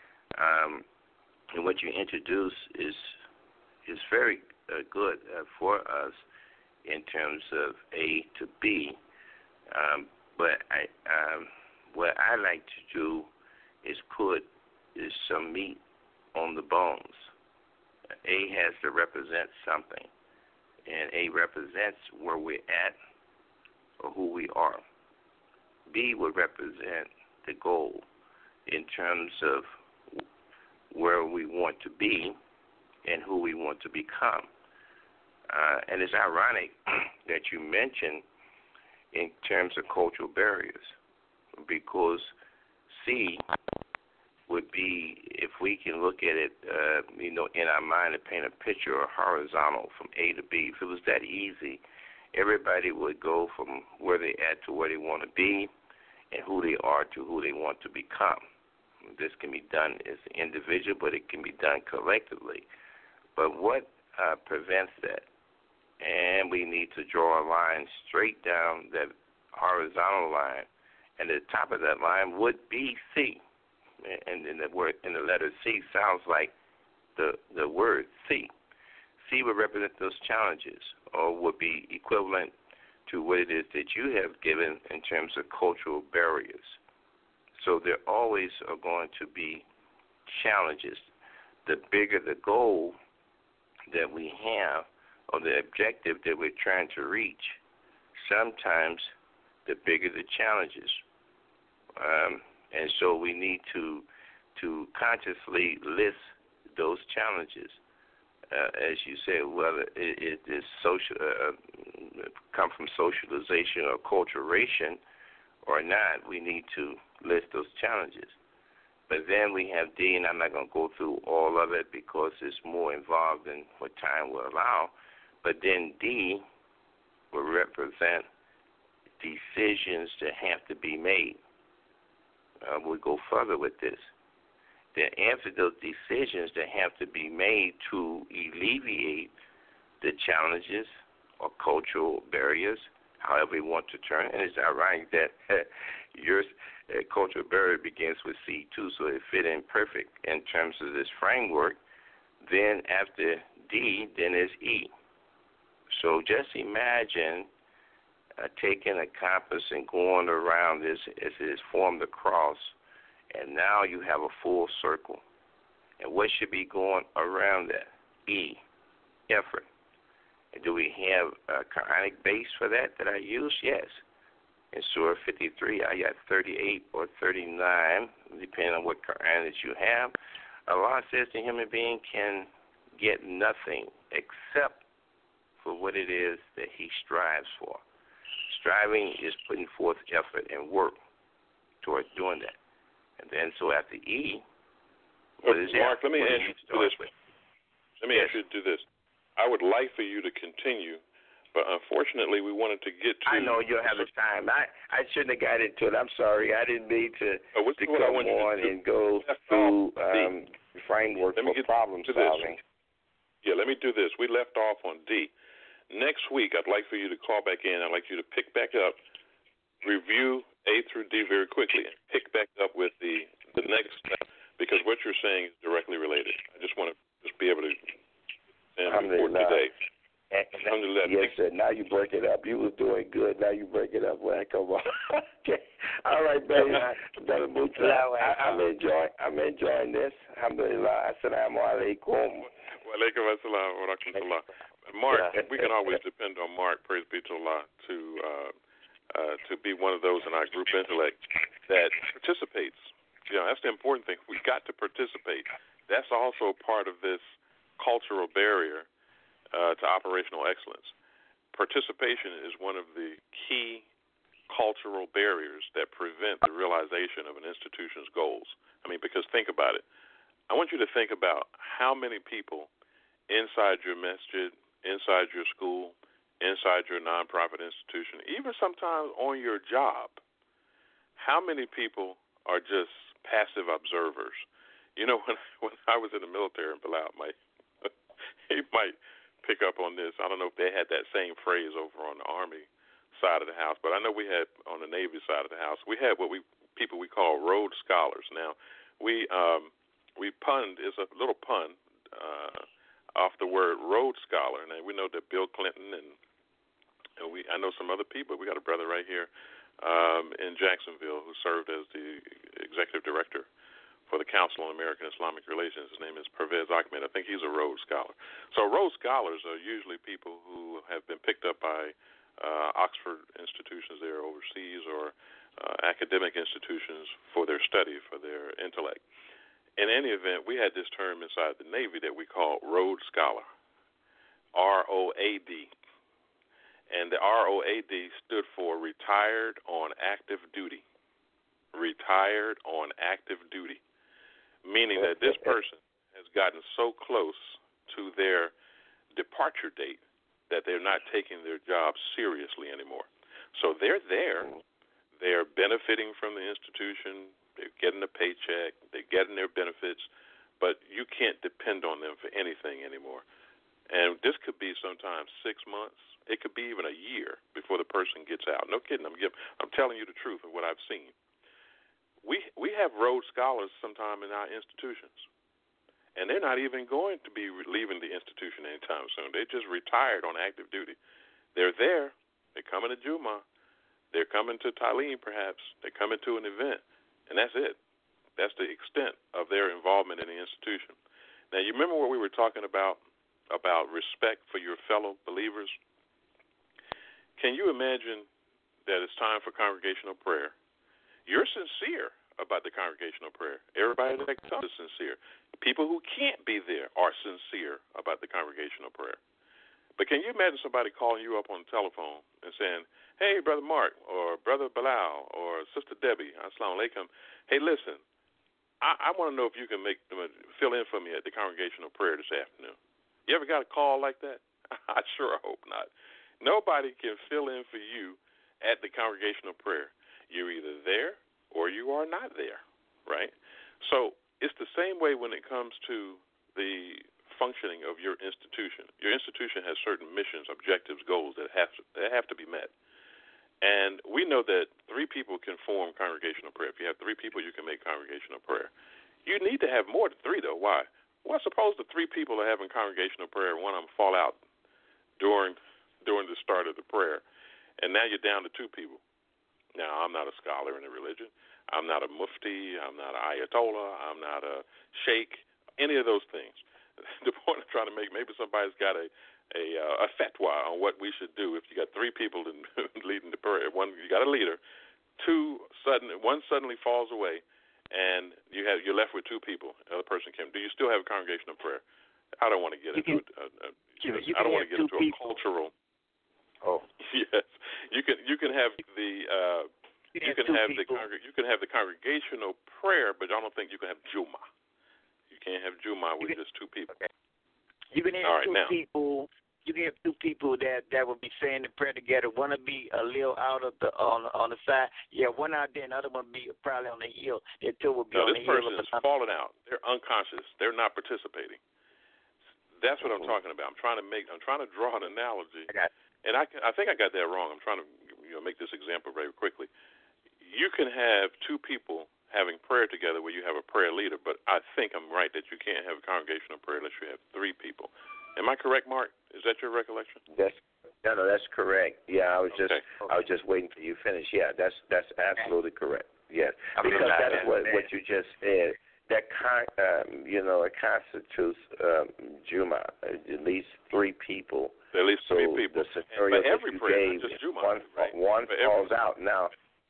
And what you introduce is very good for us in terms of A to B. But what I like to do is put some meat on the bones. A has to represent something, and A represents where we're at or who we are. B would represent the goal in terms of where we want to be and who we want to become. And it's ironic that you mentioned in terms of cultural barriers, because C would be, if we can look at it, you know, in our mind and paint a picture or horizontal from A to B. If it was that easy, everybody would go from where they're at to where they want to be, and who they are to who they want to become. This can be done as an individual, but it can be done collectively. But what prevents that? And we need to draw a line straight down that horizontal line, and the top of that line would be C. And the word in the letter C sounds like the word C. C would represent those challenges, or would be equivalent to what it is that you have given in terms of cultural barriers. So there always are going to be challenges. The bigger the goal that we have, or the objective that we're trying to reach, sometimes the bigger the challenges. And so we need to consciously list those challenges. as you say, whether it is social, come from socialization or acculturation or not, we need to list those challenges. But then we have D, and I'm not going to go through all of it because it's more involved than what time will allow. But then D will represent decisions that have to be made. We'll go further with this. That after those decisions that have to be made to alleviate the challenges or cultural barriers, however you want to turn it. And it's ironic that your cultural barrier begins with C2, so it fit in perfect in terms of this framework. Then after D, then is E. So just imagine taking a compass and going around this as it is formed a cross, and now you have a full circle. And what should be going around that? E, effort. And do we have a Quranic base for that I use? Yes. In Surah 53, ayat 38 or 39, depending on what Quran that you have, Allah says the human being can get nothing except for what it is that he strives for. Striving is putting forth effort and work toward doing that. And then so after E, what is Mark, that? let me ask you to do this. Let me ask you to do this. I would like for you to continue, but unfortunately we wanted to get to... I know you don't have the time. I shouldn't have got into it. I'm sorry. I didn't mean to come on and go through the framework for problem solving. Yeah, let me do this. We left off on D. Next week, I'd like for you to call back in. I'd like you to pick back up, review A through D very quickly, and pick back up with the next step, because what you're saying is directly related. I just want to be able to report today. Yes, sir. Now you break it up. You was doing good. Now you break it up. Man, come on. Okay. All right, baby. Brother Muta, I'm enjoying this. Alhamdulillah. Assalamu alaikum. Wa alaikum assalam wa rahmatullah. Mark, we can always depend on Mark, praise be to Allah, to be one of those in our group intellect that participates. You know, that's the important thing. We've got to participate. That's also part of this cultural barrier to operational excellence. Participation is one of the key cultural barriers that prevent the realization of an institution's goals. I mean, because think about it. I want you to think about how many people inside your masjid, inside your school, inside your nonprofit institution, even sometimes on your job, how many people are just passive observers? You know, when I was in the military, and Bilal he might pick up on this. I don't know if they had that same phrase over on the Army side of the house, but I know we had on the Navy side of the house, we had what we call Rhodes Scholars. Now, we punned, it's a little pun, off the word Rhodes Scholar. Now, we know that Bill Clinton and I know some other people. We got a brother right here in Jacksonville who served as the executive director for the Council on American Islamic Relations. His name is Pervez Ahmed. I think he's a Rhodes Scholar. So Rhodes Scholars are usually people who have been picked up by Oxford institutions there overseas or academic institutions for their study, for their intellect. In any event, we had this term inside the Navy that we call Rhodes Scholar, ROAD. And the ROAD stood for Retired on Active Duty. Retired on Active Duty, meaning that this person has gotten so close to their departure date that they're not taking their job seriously anymore. So they're there. They're benefiting from the institution. They're getting a paycheck. They're getting their benefits. But you can't depend on them for anything anymore. And this could be sometimes 6 months. It could be even a year before the person gets out. No kidding. I'm telling you the truth of what I've seen. We have Rhodes Scholars sometime in our institutions, and they're not even going to be leaving the institution anytime soon. They just retired on active duty. They're there. They're coming to Jumu'ah. They're coming to Talim, perhaps. They're coming to an event, and that's it. That's the extent of their involvement in the institution. Now, you remember what we were talking about respect for your fellow believers? Can you imagine that it's time for congregational prayer? You're sincere about the congregational prayer. Everybody that comes is sincere. People who can't be there are sincere about the congregational prayer. But can you imagine somebody calling you up on the telephone and saying, hey, Brother Mark, or Brother Bilal, or Sister Debbie, assalamu alaikum, hey, listen, I want to know if you can fill in for me at the congregational prayer this afternoon. You ever got a call like that? I sure hope not. Nobody can fill in for you at the congregational prayer. You're either there or you are not there, right? So it's the same way when it comes to the functioning of your institution. Your institution has certain missions, objectives, goals that have to be met. And we know that 3 people can form congregational prayer. If you have 3 people, you can make congregational prayer. You need to have more than 3, though. Why? Well, suppose the 3 people are having congregational prayer, and one of them fall out during the start of the prayer, and now you're down to 2 people. Now, I'm not a scholar in the religion. I'm not a mufti. I'm not an ayatollah. I'm not a sheikh, any of those things. The point I'm trying to make, maybe somebody's got a fatwa on what we should do. If you got 3 people leading the prayer, you got a leader, one suddenly falls away, and you're left with 2 people. The other person do you still have a congregational prayer? I don't want to get into it. I don't want to get into a cultural. Oh yes, you can have the you can have the congregational prayer, but I don't think you can have Juma. You can't have Juma with just 2 people. Okay. You can have 2 people. You can have 2 people that will be saying the prayer together. One will be a little out of on the side. Yeah, one out there, and the other one will be probably on the heel. The 2 will be on the heel. This person is falling out. They're unconscious. They're not participating. That's what I'm talking about. I'm trying to draw an analogy. And I think I got that wrong. I'm trying to make this example very quickly. You can have 2 people having prayer together where you have a prayer leader, but I think I'm right that you can't have a congregational prayer unless you have 3 people. Am I correct, Mark? Is that your recollection? That's correct. Yeah, I was just waiting for you to finish. Yeah, that's absolutely correct. Yeah, because that's what you just said. That it constitutes Juma, at least 3 people. At least 3 people. The scenario but every that you prayer, gave, just Juma, one falls out. Now,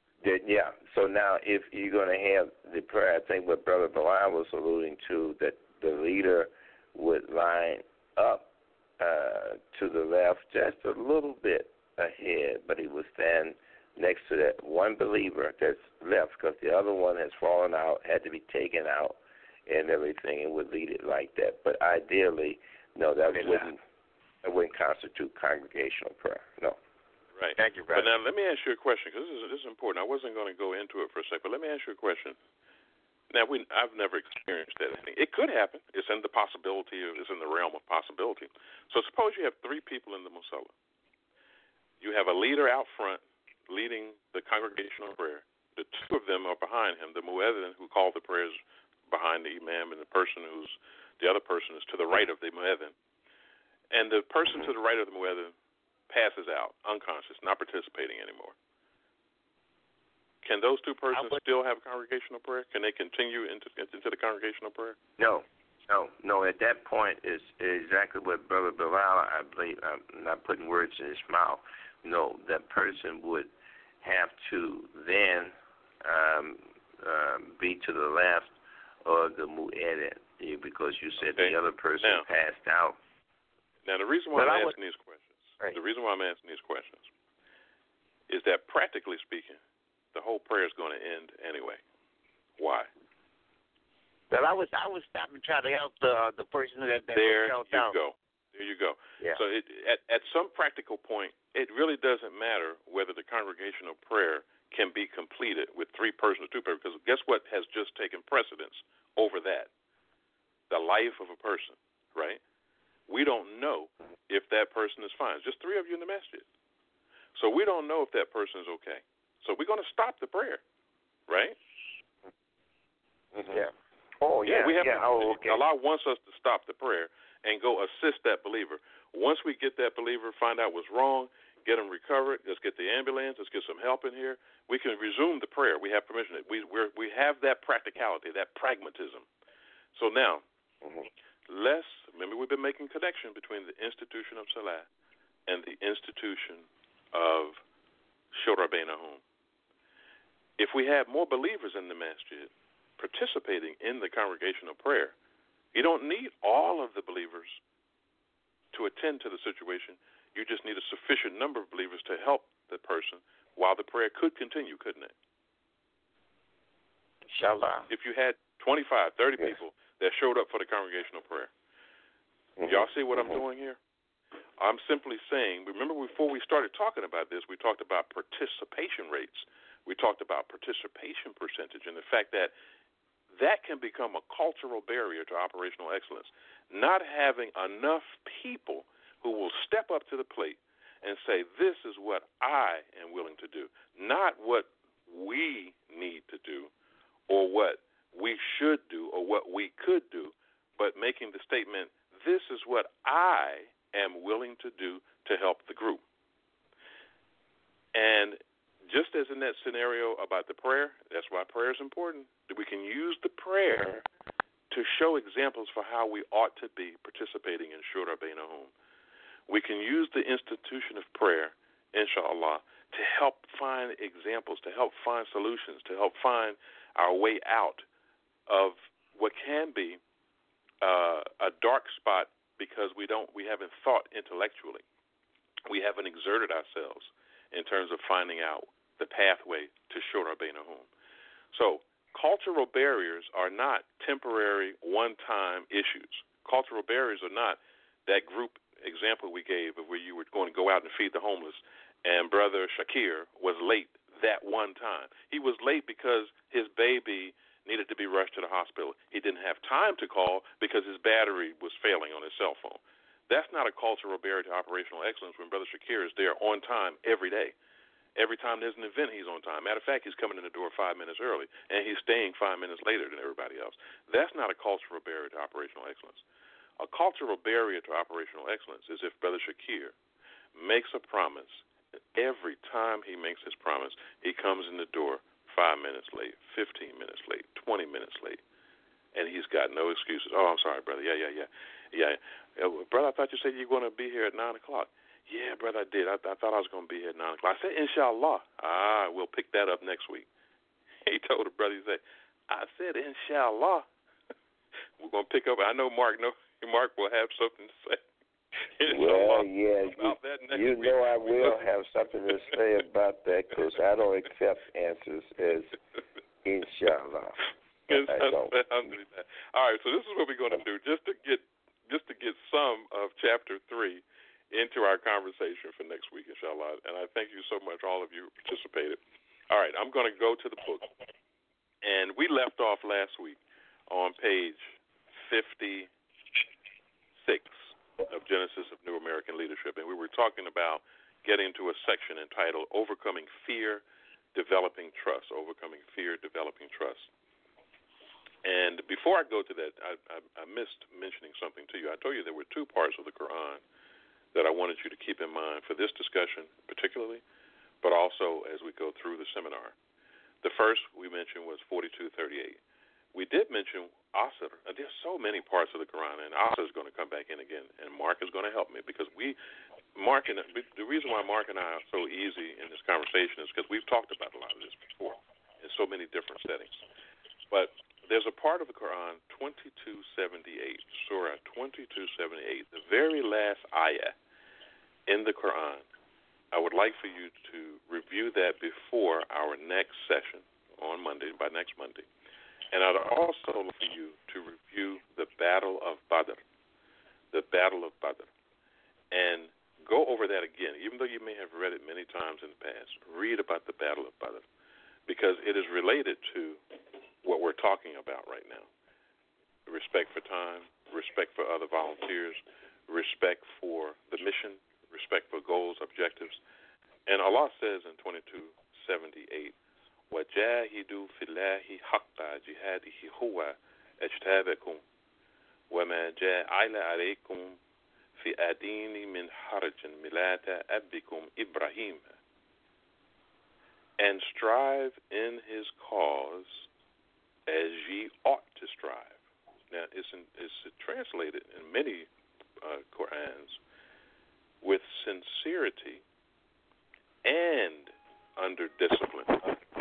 so now if you're going to have the prayer, I think what Brother Bilal was alluding to, that the leader would line up to the left just a little bit ahead, but he would stand next to that one believer that's left because the other one has fallen out, had to be taken out and everything, and would lead it like that. But ideally, no, that wouldn't constitute congregational prayer. No. Right. Thank you, brother. But now let me ask you a question, because this is important. I wasn't going to go into it for a second, but let me ask you a question. Now, I've never experienced that. It could happen. It's in the possibility. It's in the realm of possibility. So suppose you have 3 people in the musalla. You have a leader out front leading the congregational prayer. The 2 of them are behind him. The muezzin who called the prayers behind the imam, and the other person is to the right of the muezzin. And the person to the right of the muezzin passes out, unconscious, not participating anymore. Can those 2 persons still have congregational prayer? Can they continue into the congregational prayer? No. At that point, is exactly what Brother Bilal, I believe, I'm not putting words in his mouth. No, that person would have to then be to the left of the muezzin, because you said the other person passed out. Now, the reason why I'm asking these questions is that practically speaking, the whole prayer is going to end anyway. Why? Well, I was stopping to try to help the person that fell out. There you go. Yeah. So at some practical point, it really doesn't matter whether the congregational prayer can be completed with 3 persons or 2 persons, because guess what has just taken precedence over that? The life of a person, right? We don't know if that person is fine. It's just 3 of you in the masjid. So we don't know if that person is okay. So we're going to stop the prayer, right? Mm-hmm. Yeah. Oh, yeah. We have okay. Allah wants us to stop the prayer and go assist that believer. Once we get that believer, find out what's wrong, get them recovered, let's get the ambulance, let's get some help in here, we can resume the prayer. We have permission. We have that practicality, that pragmatism. So now, remember we've been making connection between the institution of Salah and the institution of Shura Bainahum. if we have more believers in the masjid participating in the congregational prayer, you don't need all of the believers to attend to the situation. You just need a sufficient number of believers to help the person while the prayer could continue, couldn't it? Inshallah. If you had 25, 30 people that showed up for the congregational prayer, y'all see what I'm doing here? I'm simply saying, remember before we started talking about this, we talked about participation rates. We talked about participation percentage and the fact that that can become a cultural barrier to operational excellence. Not having enough people who will step up to the plate and say, this is what I am willing to do, not what we need to do or what we should do or what we could do, but making the statement, this is what I am willing to do to help the group. And just as in that scenario about the prayer, that's why prayer is important. That we can use the prayer to show examples for how we ought to be participating in Shura Bainahum. We can use the institution of prayer, inshallah, to help find examples, to help find solutions, to help find our way out of what can be a dark spot because we haven't thought intellectually. We haven't exerted ourselves in terms of finding out the pathway to Shura Bainahum. So cultural barriers are not temporary, one-time issues. Cultural barriers are not that group example we gave of where you were going to go out and feed the homeless, and Brother Shakir was late that one time. He was late because his baby needed to be rushed to the hospital. He didn't have time to call because his battery was failing on his cell phone. That's not a cultural barrier to operational excellence when Brother Shakir is there on time every day. Every time there's an event, he's on time. Matter of fact, he's coming in the door 5 minutes early, and he's staying 5 minutes later than everybody else. That's not a cultural barrier to operational excellence. A cultural barrier to operational excellence is if Brother Shakir makes a promise. Every time he makes his promise, he comes in the door 5 minutes late, 15 minutes late, 20 minutes late, and he's got no excuses. Oh, I'm sorry, brother. Yeah. Brother, I thought you said you were going to be here at 9 o'clock. Yeah, brother, I did. I thought I was going to be here at 9 o'clock. I said, inshallah. We'll pick that up next week. He told the brother, he said, I said, inshallah. We're going to pick up. I know Mark will have something to say. Well, yeah, you know I will have something to say about that because I don't accept answers as inshallah. All right, so this is what we're going to do, just to get some of chapter 3 into our conversation for next week, inshallah. And I thank you so much, all of you who participated. All right, I'm going to go to the book. And we left off last week on page 56 of Genesis of New American Leadership. And we were talking about getting to a section entitled Overcoming Fear, Developing Trust. Overcoming Fear, Developing Trust. And before I go to that, I missed mentioning something to you. I told you there were 2 parts of the Quran that I wanted you to keep in mind for this discussion particularly, but also as we go through the seminar. The first we mentioned was 42:38. We did mention Asr. There's so many parts of the Quran, and Asr is going to come back in again, and Mark is going to help me because the reason why Mark and I are so easy in this conversation is because we've talked about a lot of this before in so many different settings. But there's a part of the Quran, 2278, Surah 2278, the very last ayah in the Quran. I would like for you to review that before our next session on Monday, by next Monday. And I'd also like for you to review the Battle of Badr, and go over that again. Even though you may have read it many times in the past, read about the Battle of Badr, because it is related to what we're talking about right now. Respect for time, respect for other volunteers, respect for the mission, respect for goals, objectives. And Allah says in 2278, وَجَاهِدُوا فِي اللَّهِ حَقَّ جِهَادِهِ هُوَ اجْتَبَكُمْ وَمَا جَعَلَ عَلَيْكُمْ فِي الدِّينِ مِنْ حَرَجٍ مِلَّةَ أَبِيكُمْ إِبْرَاهِيمَ. And strive in his cause as ye ought to strive. Now, it's translated in many Qurans with sincerity and under discipline,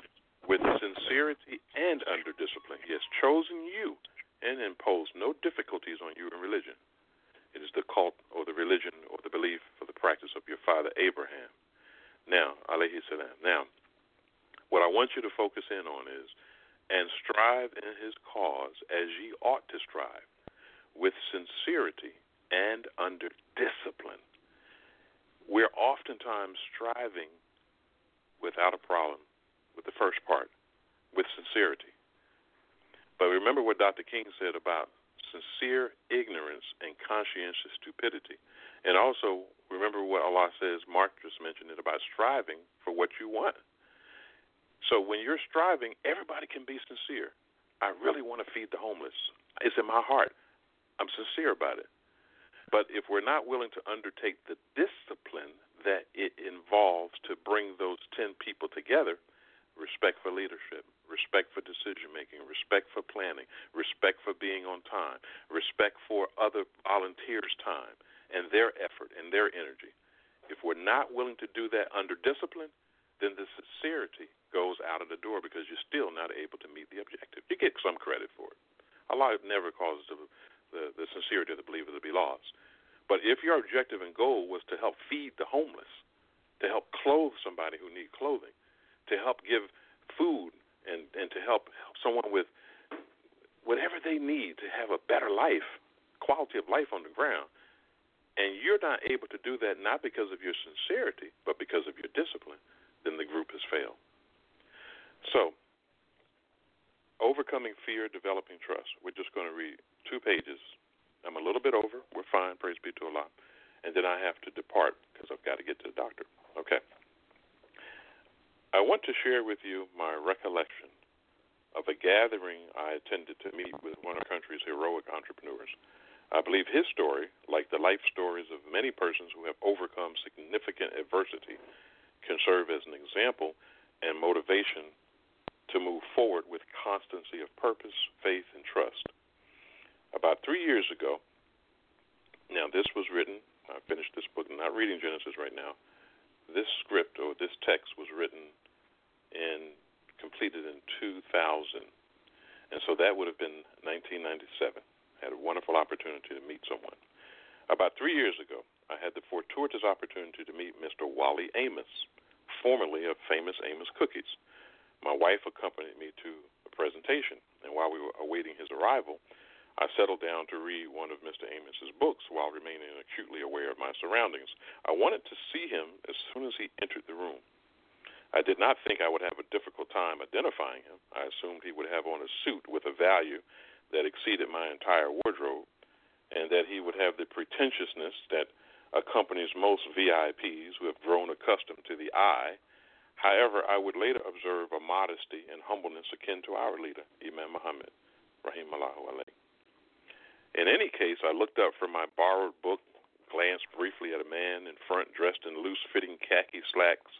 with sincerity and under discipline. He has chosen you and imposed no difficulties on you in religion. It is the cult or the religion or the belief or the practice of your father Abraham. Now, alayhi salam. Now, what I want you to focus in on is, and strive in his cause as ye ought to strive, with sincerity and under discipline. We're oftentimes striving without a problem with the first part, with sincerity. But remember what Dr. King said about sincere ignorance and conscientious stupidity. And also remember what Allah says, Mark just mentioned it, about striving for what you want. So when you're striving, everybody can be sincere. I really want to feed the homeless. It's in my heart. I'm sincere about it. But if we're not willing to undertake the discipline that it involves to bring those 10 people together, respect for leadership, respect for decision-making, respect for planning, respect for being on time, respect for other volunteers' time and their effort and their energy. If we're not willing to do that under discipline, then the sincerity goes out of the door because you're still not able to meet the objective. You get some credit for it. Allah never causes the sincerity of the believer to be lost. But if your objective and goal was to help feed the homeless, to help clothe somebody who needs clothing, to help give food and to help someone with whatever they need to have a better life, quality of life on the ground, and you're not able to do that not because of your sincerity, but because of your discipline, then the group has failed. So, overcoming fear, developing trust. We're just going to read 2 pages. I'm a little bit over. We're fine. Praise be to Allah. And then I have to depart because I've got to get to the doctor. Okay. I want to share with you my recollection of a gathering I attended to meet with one of the country's heroic entrepreneurs. I believe his story, like the life stories of many persons who have overcome significant adversity, can serve as an example and motivation to move forward with constancy of purpose, faith, and trust. About 3 years ago, now this was written, I finished this book, I'm not reading Genesis right now. This script or this text was written and completed in 2000. And so that would have been 1997. I had a wonderful opportunity to meet someone. About 3 years ago, I had the fortuitous opportunity to meet Mr. Wally Amos, formerly of famous Amos Cookies. My wife accompanied me to the presentation, and while we were awaiting his arrival, I settled down to read one of Mr. Amos's books while remaining acutely aware of my surroundings. I wanted to see him as soon as he entered the room. I did not think I would have a difficult time identifying him. I assumed he would have on a suit with a value that exceeded my entire wardrobe, and that he would have the pretentiousness that accompanies most VIPs who have grown accustomed to the eye. However, I would later observe a modesty and humbleness akin to our leader, Imam Muhammad, rahimallahu alayhi. In any case, I looked up from my borrowed book, glanced briefly at a man in front dressed in loose-fitting khaki slacks,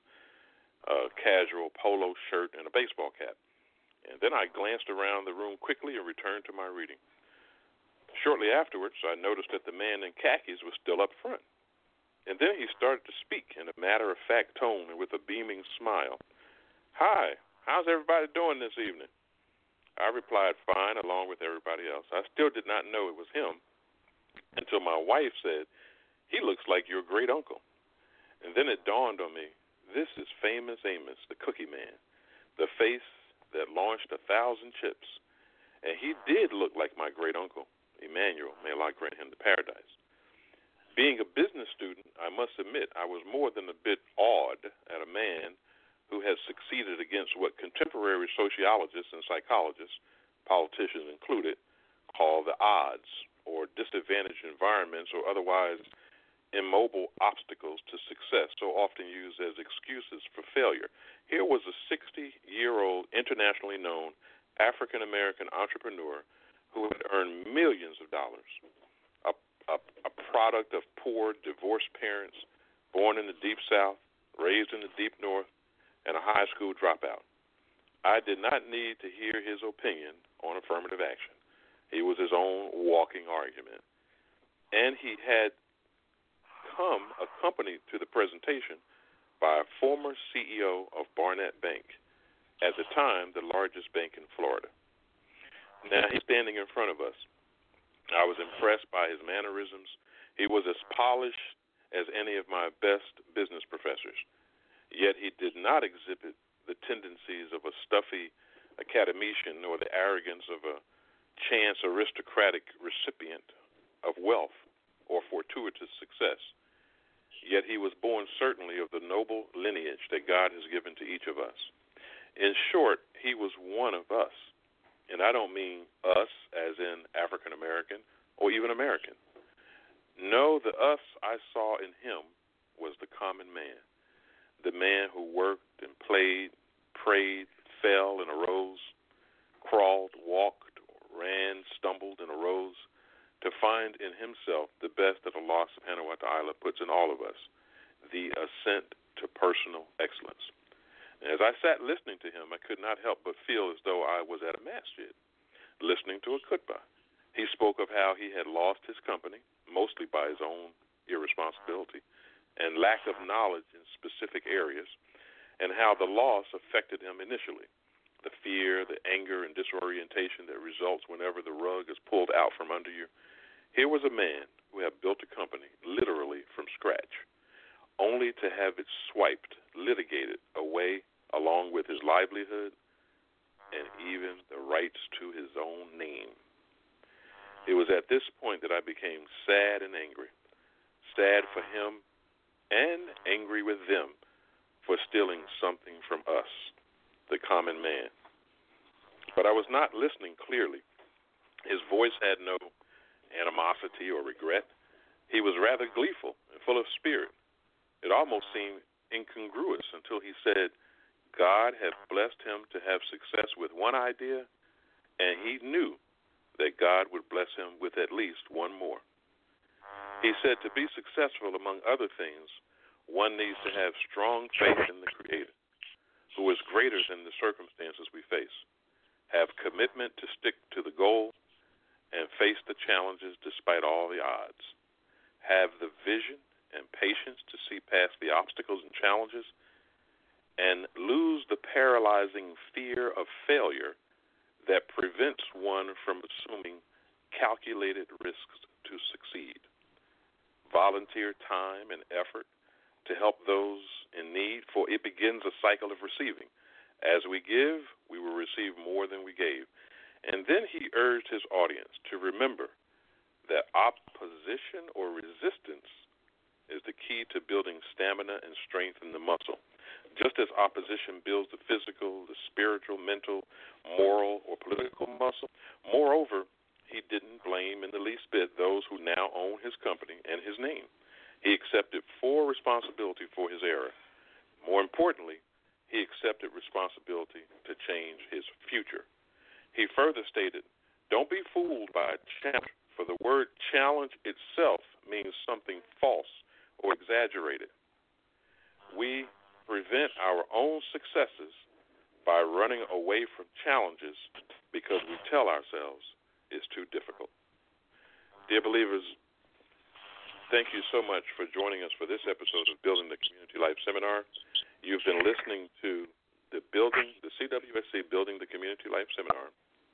a casual polo shirt, and a baseball cap. And then I glanced around the room quickly and returned to my reading. Shortly afterwards, I noticed that the man in khakis was still up front. And then he started to speak in a matter-of-fact tone and with a beaming smile. "Hi, how's everybody doing this evening?" I replied, "Fine," along with everybody else. I still did not know it was him until my wife said, "He looks like your great uncle." And then it dawned on me, this is famous Amos, the cookie man, the face that launched 1,000 chips. And he did look like my great uncle, Emmanuel, may Allah grant him the paradise. Being a business student, I must admit I was more than a bit awed at a man who has succeeded against what contemporary sociologists and psychologists, politicians included, call the odds, or disadvantaged environments, or otherwise immobile obstacles to success, so often used as excuses for failure. Here was a 60-year-old internationally known African-American entrepreneur who had earned millions of dollars, a product of poor, divorced parents, born in the Deep South, raised in the Deep North, and a high school dropout. I did not need to hear his opinion on affirmative action. He was his own walking argument. And he had come accompanied to the presentation by a former CEO of Barnett Bank, at the time the largest bank in Florida. Now he's standing in front of us. I was impressed by his mannerisms. He was as polished as any of my best business professors, yet he did not exhibit the tendencies of a stuffy academician or the arrogance of a chance aristocratic recipient of wealth or fortuitous success. Yet he was born certainly of the noble lineage that God has given to each of us. In short, he was one of us. And I don't mean us as in African American or even American. No, the us I saw in him was the common man, the man who worked and played, prayed, fell and arose, crawled, walked, ran, stumbled, and arose to find in himself the best that Allah subhanahu wa ta'ala puts in all of us, the ascent to personal excellence. And as I sat listening to him, I could not help but feel as though I was at a masjid, listening to a khutbah. He spoke of how he had lost his company, mostly by his own irresponsibility and lack of knowledge in specific areas, and how the loss affected him initially. The fear, the anger, and disorientation that results whenever the rug is pulled out from under you. Here was a man who had built a company literally from scratch, only to have it swiped, litigated away along with his livelihood and even the rights to his own name. It was at this point that I became sad and angry, sad for him and angry with them for stealing something from us, the common man. But I was not listening clearly. His voice had no animosity or regret. He was rather gleeful and full of spirit. It almost seemed incongruous until he said God had blessed him to have success with one idea, and he knew that God would bless him with at least one more. He said to be successful, among other things, one needs to have strong faith in the Creator, who is greater than the circumstances we face, have commitment to stick to the goal, and face the challenges despite all the odds, have the vision and patience to see past the obstacles and challenges, and lose the paralyzing fear of failure that prevents one from assuming calculated risks to succeed. Volunteer time and effort to help those in need, for it begins a cycle of receiving. As we give, we will receive more than we gave. And then he urged his audience to remember that opposition or resistance is the key to building stamina and strength in the muscle. Just as opposition builds the physical, the spiritual, mental, moral, or political muscle. Moreover, he didn't blame in the least bit those who now own his company and his name. He accepted full responsibility for his error. More importantly, he accepted responsibility to change his future. He further stated, don't be fooled by a challenge, for the word challenge itself means something false or exaggerated. We prevent our own successes by running away from challenges because we tell ourselves it's too difficult. Dear believers, thank you so much for joining us for this episode of Building the Community Life Seminar. You've been listening to the CWSC Building the Community Life Seminar.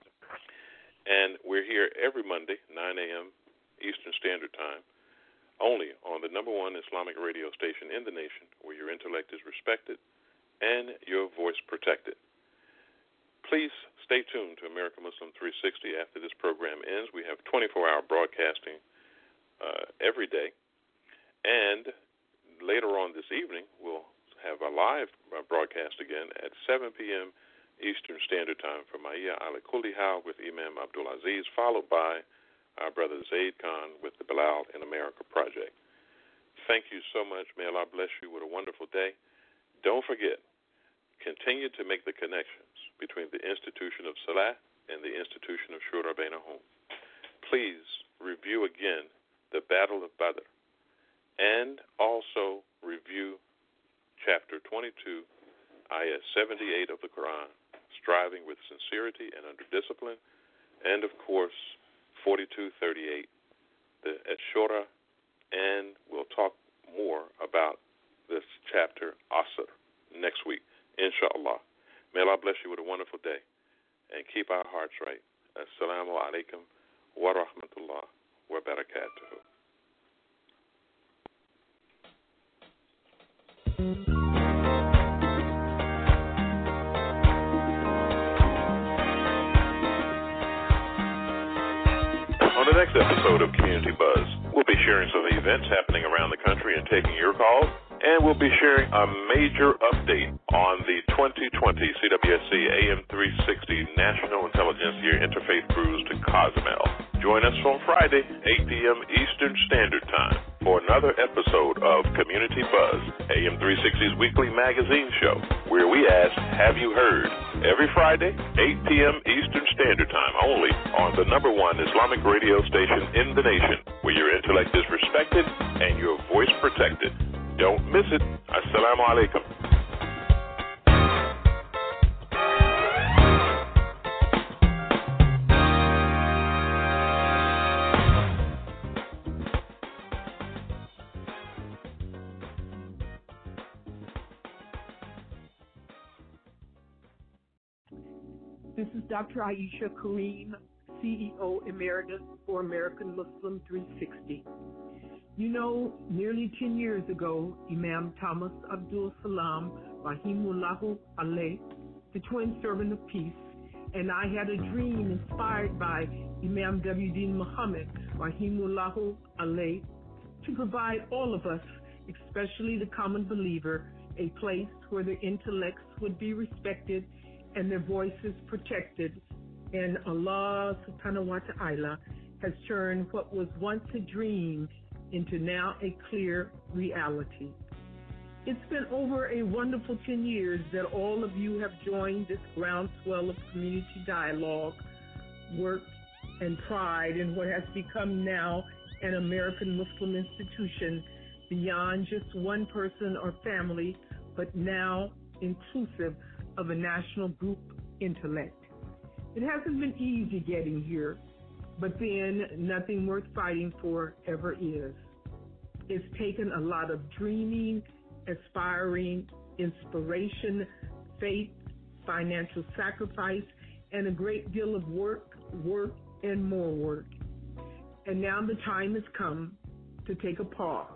And we're here every Monday, 9 a.m. Eastern Standard Time, only on the number one Islamic radio station in the nation, where your intellect is respected and your voice protected. Please stay tuned to American Muslim 360 after this program ends. We have 24-hour broadcasting every day. And later on this evening, we'll have a live broadcast again at 7 p.m. Eastern Standard Time for Ma'iyah ala Kulli Hal with Imam Abdul Aziz, followed by our brother Zaid Khan with the Bilal in America Project. Thank you so much. May Allah bless you with a wonderful day. Don't forget, continue to make the connections between the institution of Salah and the institution of Shura Bainahum. Please review again the Battle of Badr and also review chapter 22, ayah 78 of the Quran, striving with sincerity and under discipline, and of course 42:38, the Shura, and we'll talk more about this chapter Asr next week, inshallah. May Allah bless you with a wonderful day and keep our hearts right. Assalamu alaikum wa rahmatullah wa barakatuh. On the next episode of Community Buzz, we'll be sharing some events happening around the country and taking your calls. And we'll be sharing a major update on the 2020 CWSC AM 360 National Intelligence Year Interfaith Cruise to Cozumel. Join us on Friday, 8 p.m. Eastern Standard Time for another episode of Community Buzz, AM 360's weekly magazine show, where we ask, have you heard? Every Friday, 8 p.m. Eastern Standard Time, only on the #1 Islamic radio station in the nation, where your intellect is respected and your voice protected. Don't miss it. Assalamu alaikum. This is Dr. Aisha Kareem, CEO Emeritus for American Muslim 360. You know, nearly 10 years ago, Imam Thomas Abdul Salam, Rahimullahu Alayh, the twin servant of peace, and I had a dream inspired by Imam W.D. Muhammad, Rahimullahu Alayh, to provide all of us, especially the common believer, a place where their intellects would be respected and their voices protected. And Allah subhanahu wa ta'ala has turned what was once a dream into now a clear reality. It's been over a wonderful 10 years that all of you have joined this groundswell of community dialogue, work, and pride in what has become now an American Muslim institution beyond just one person or family, but now inclusive of a national group intellect. It hasn't been easy getting here, but then nothing worth fighting for ever is. It's taken a lot of dreaming, aspiring, inspiration, faith, financial sacrifice, and a great deal of work, and more work. And now the time has come to take a pause,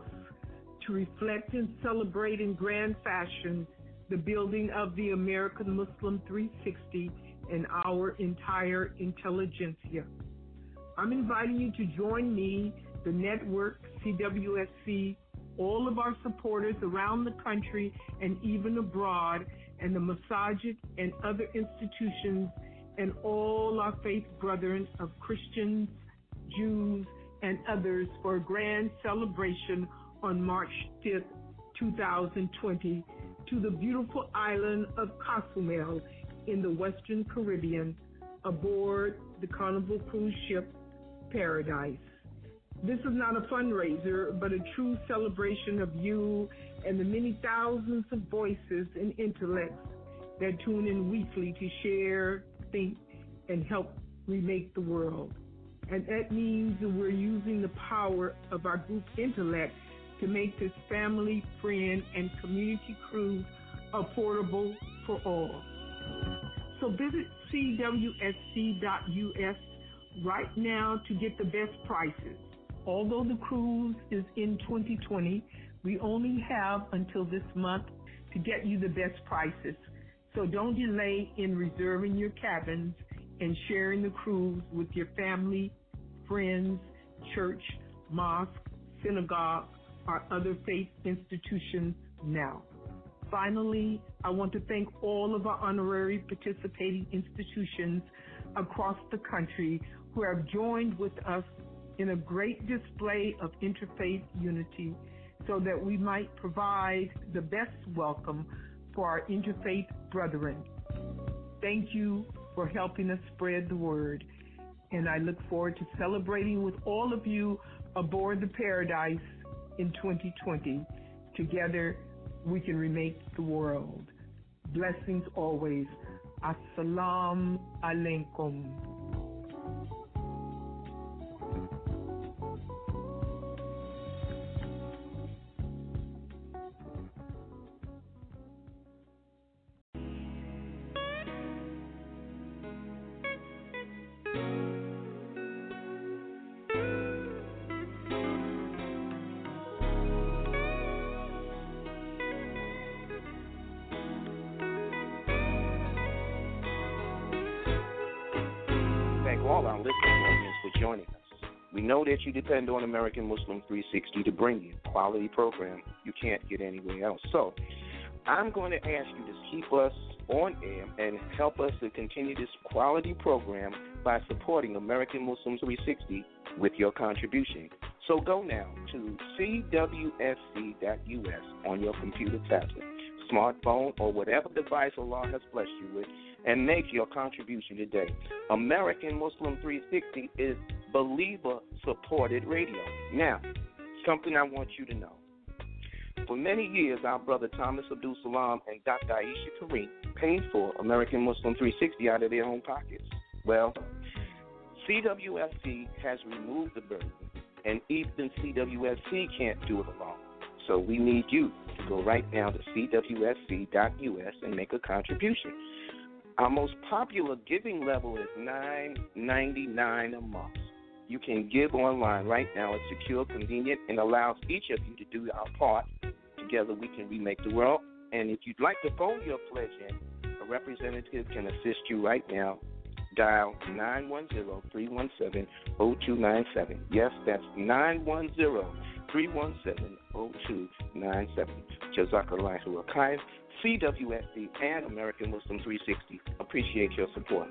to reflect and celebrate in grand fashion the building of the American Muslim 360 and our entire intelligentsia. I'm inviting you to join me, the network, CWSC, all of our supporters around the country and even abroad, and the Masajid and other institutions, and all our faith brethren of Christians, Jews, and others for a grand celebration on March 5th, 2020, to the beautiful island of Cozumel in the Western Caribbean, aboard the Carnival cruise ship Paradise. This is not a fundraiser, but a true celebration of you and the many thousands of voices and intellects that tune in weekly to share, think, and help remake the world. And that means that we're using the power of our group intellect to make this family, friend, and community cruise affordable for all. So visit cwsc.us right now to get the best prices. Although the cruise is in 2020, we only have until this month to get you the best prices. So don't delay in reserving your cabins and sharing the cruise with your family, friends, church, mosque, synagogue, or other faith institutions now. Finally, I want to thank all of our honorary participating institutions across the country who have joined with us in a great display of interfaith unity so that we might provide the best welcome for our interfaith brethren. Thank you for helping us spread the word, and I look forward to celebrating with all of you aboard the Paradise in 2020. Together, we can remake the world. Blessings always. Assalamu alaikum. all our listening audience for joining us. We know that you depend on American Muslim 360 to bring you a quality program you can't get anywhere else. So I'm going to ask you to keep us on air and help us to continue this quality program by supporting American Muslim 360 with your contribution. So go now to cwsc.us on your computer, tablet, smartphone, or whatever device Allah has blessed you with, and make your contribution today. American Muslim 360 is believer-supported radio. Now, something I want you to know. For many years, our brother Thomas Abdul Salam and Dr. Aisha Kareem paid for American Muslim 360 out of their own pockets. Well, CWSC has removed the burden, and even CWSC can't do it alone. So we need you to go right now to cwsc.us and make a contribution. Our most popular giving level is $9.99 a month. You can give online right now. It's secure, convenient, and allows each of you to do our part. Together we can remake the world. And if you'd like to phone your pledge in, a representative can assist you right now. Dial 910-317-0297. Yes, that's 910-317-0297. Jazakallahu khairan. CWSC and American Muslim 360 appreciate your support.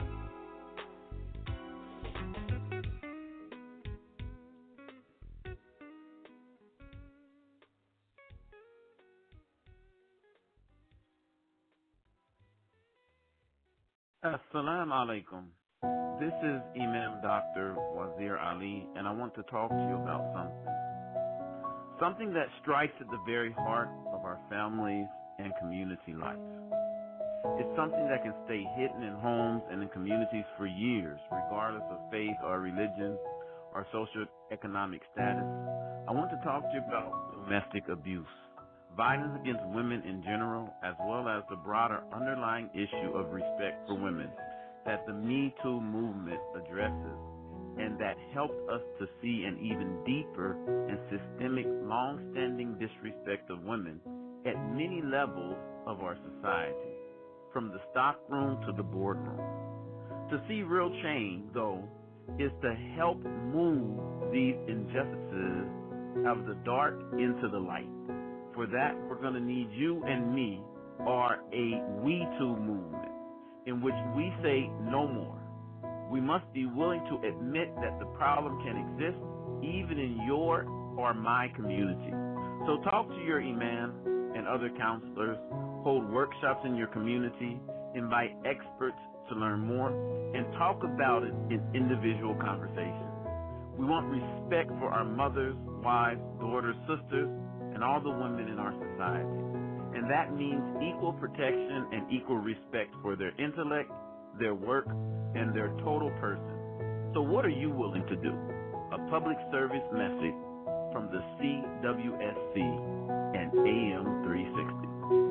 Assalamu alaikum. This is Imam Dr. Wazir Ali, and I want to talk to you about something that strikes at the very heart of our families and community life. It's something that can stay hidden in homes and in communities for years, regardless of faith or religion or socioeconomic status. I want to talk to you about domestic abuse, violence against women in general, as well as the broader underlying issue of respect for women that the Me Too movement addresses, and that helped us to see an even deeper and systemic, long-standing disrespect of women at many levels of our society, from the stockroom to the boardroom. To see real change, though, is to help move these injustices out of the dark into the light. For that, we're going to need you and me, or a We Too movement, in which we say no more. We must be willing to admit that the problem can exist even in your or my community. So talk to your imam and other counselors, hold workshops in your community, invite experts to learn more, and talk about it in individual conversations. We want respect for our mothers, wives, daughters, sisters, and all the women in our society. And that means equal protection and equal respect for their intellect, their work, and their total person. So what are you willing to do? A public service message from the CWSC and AM 360.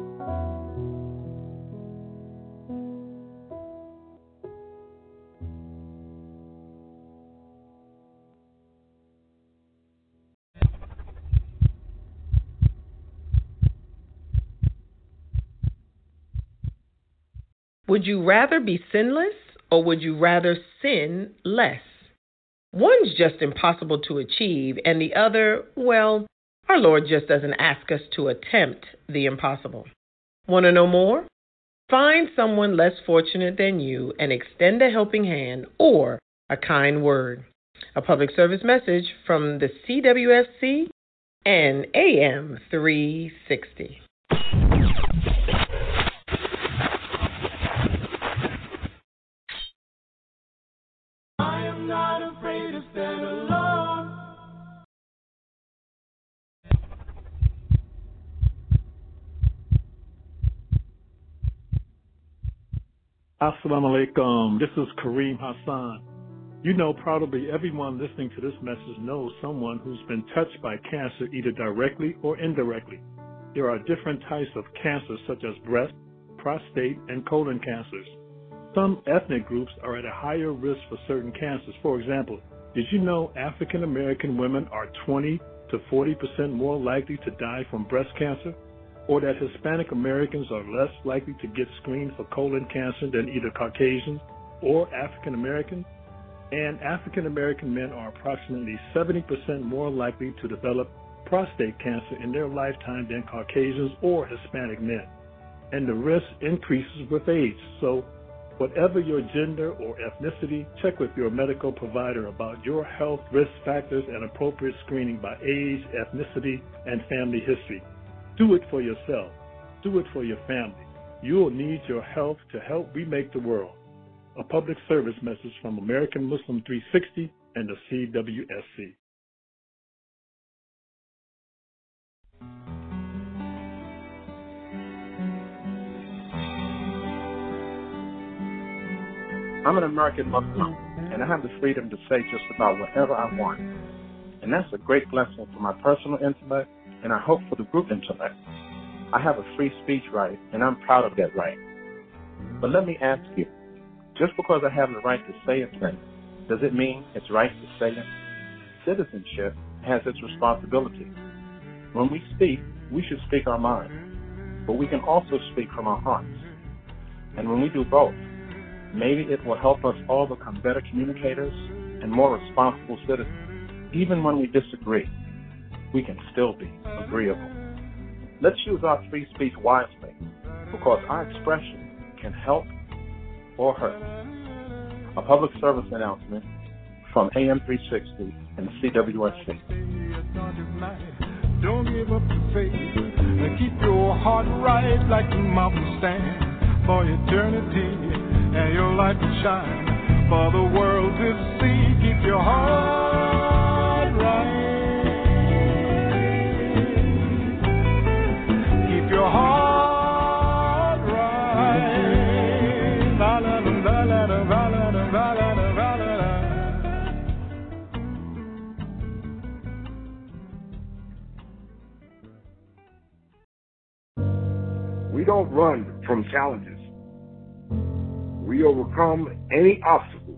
Would you rather be sinless, or would you rather sin less? One's just impossible to achieve, and the other, well, our Lord just doesn't ask us to attempt the impossible. Want to know more? Find someone less fortunate than you and extend a helping hand or a kind word. A public service message from the CWSC and AM 360. I am not afraid to stand alone. Assalamu alaikum. This is Kareem Hassan. You know, probably everyone listening to this message knows someone who's been touched by cancer either directly or indirectly. There are different types of cancers such as breast, prostate, and colon cancers. Some ethnic groups are at a higher risk for certain cancers. For example, did you know African American women are 20 to 40% more likely to die from breast cancer? Or that Hispanic Americans are less likely to get screened for colon cancer than either Caucasians or African Americans? And African American men are approximately 70% more likely to develop prostate cancer in their lifetime than Caucasians or Hispanic men. And the risk increases with age. So whatever your gender or ethnicity, check with your medical provider about your health risk factors and appropriate screening by age, ethnicity, and family history. Do it for yourself. Do it for your family. You will need your health to help remake the world. A public service message from American Muslim 360 and the CWSC. I'm an American Muslim, and I have the freedom to say just about whatever I want. And that's a great blessing for my personal intellect, and I hope for the group intellect. I have a free speech right, and I'm proud of that right. But let me ask you, just because I have the right to say a thing, does it mean it's right to say it? Citizenship has its responsibility. When we speak, we should speak our mind, but we can also speak from our hearts. And when we do both, maybe it will help us all become better communicators and more responsible citizens. Even when we disagree, we can still be agreeable. Let's use our free speech wisely, because our expression can help or hurt. A public service announcement from AM 360 and CWSC. Don't give up the faith and keep your heart right like the mountain stand for eternity. And your light will shine for the world to see. Keep your heart right. Keep your heart right. La la la la la la la la la la la. We don't run from challenges. We overcome any obstacle.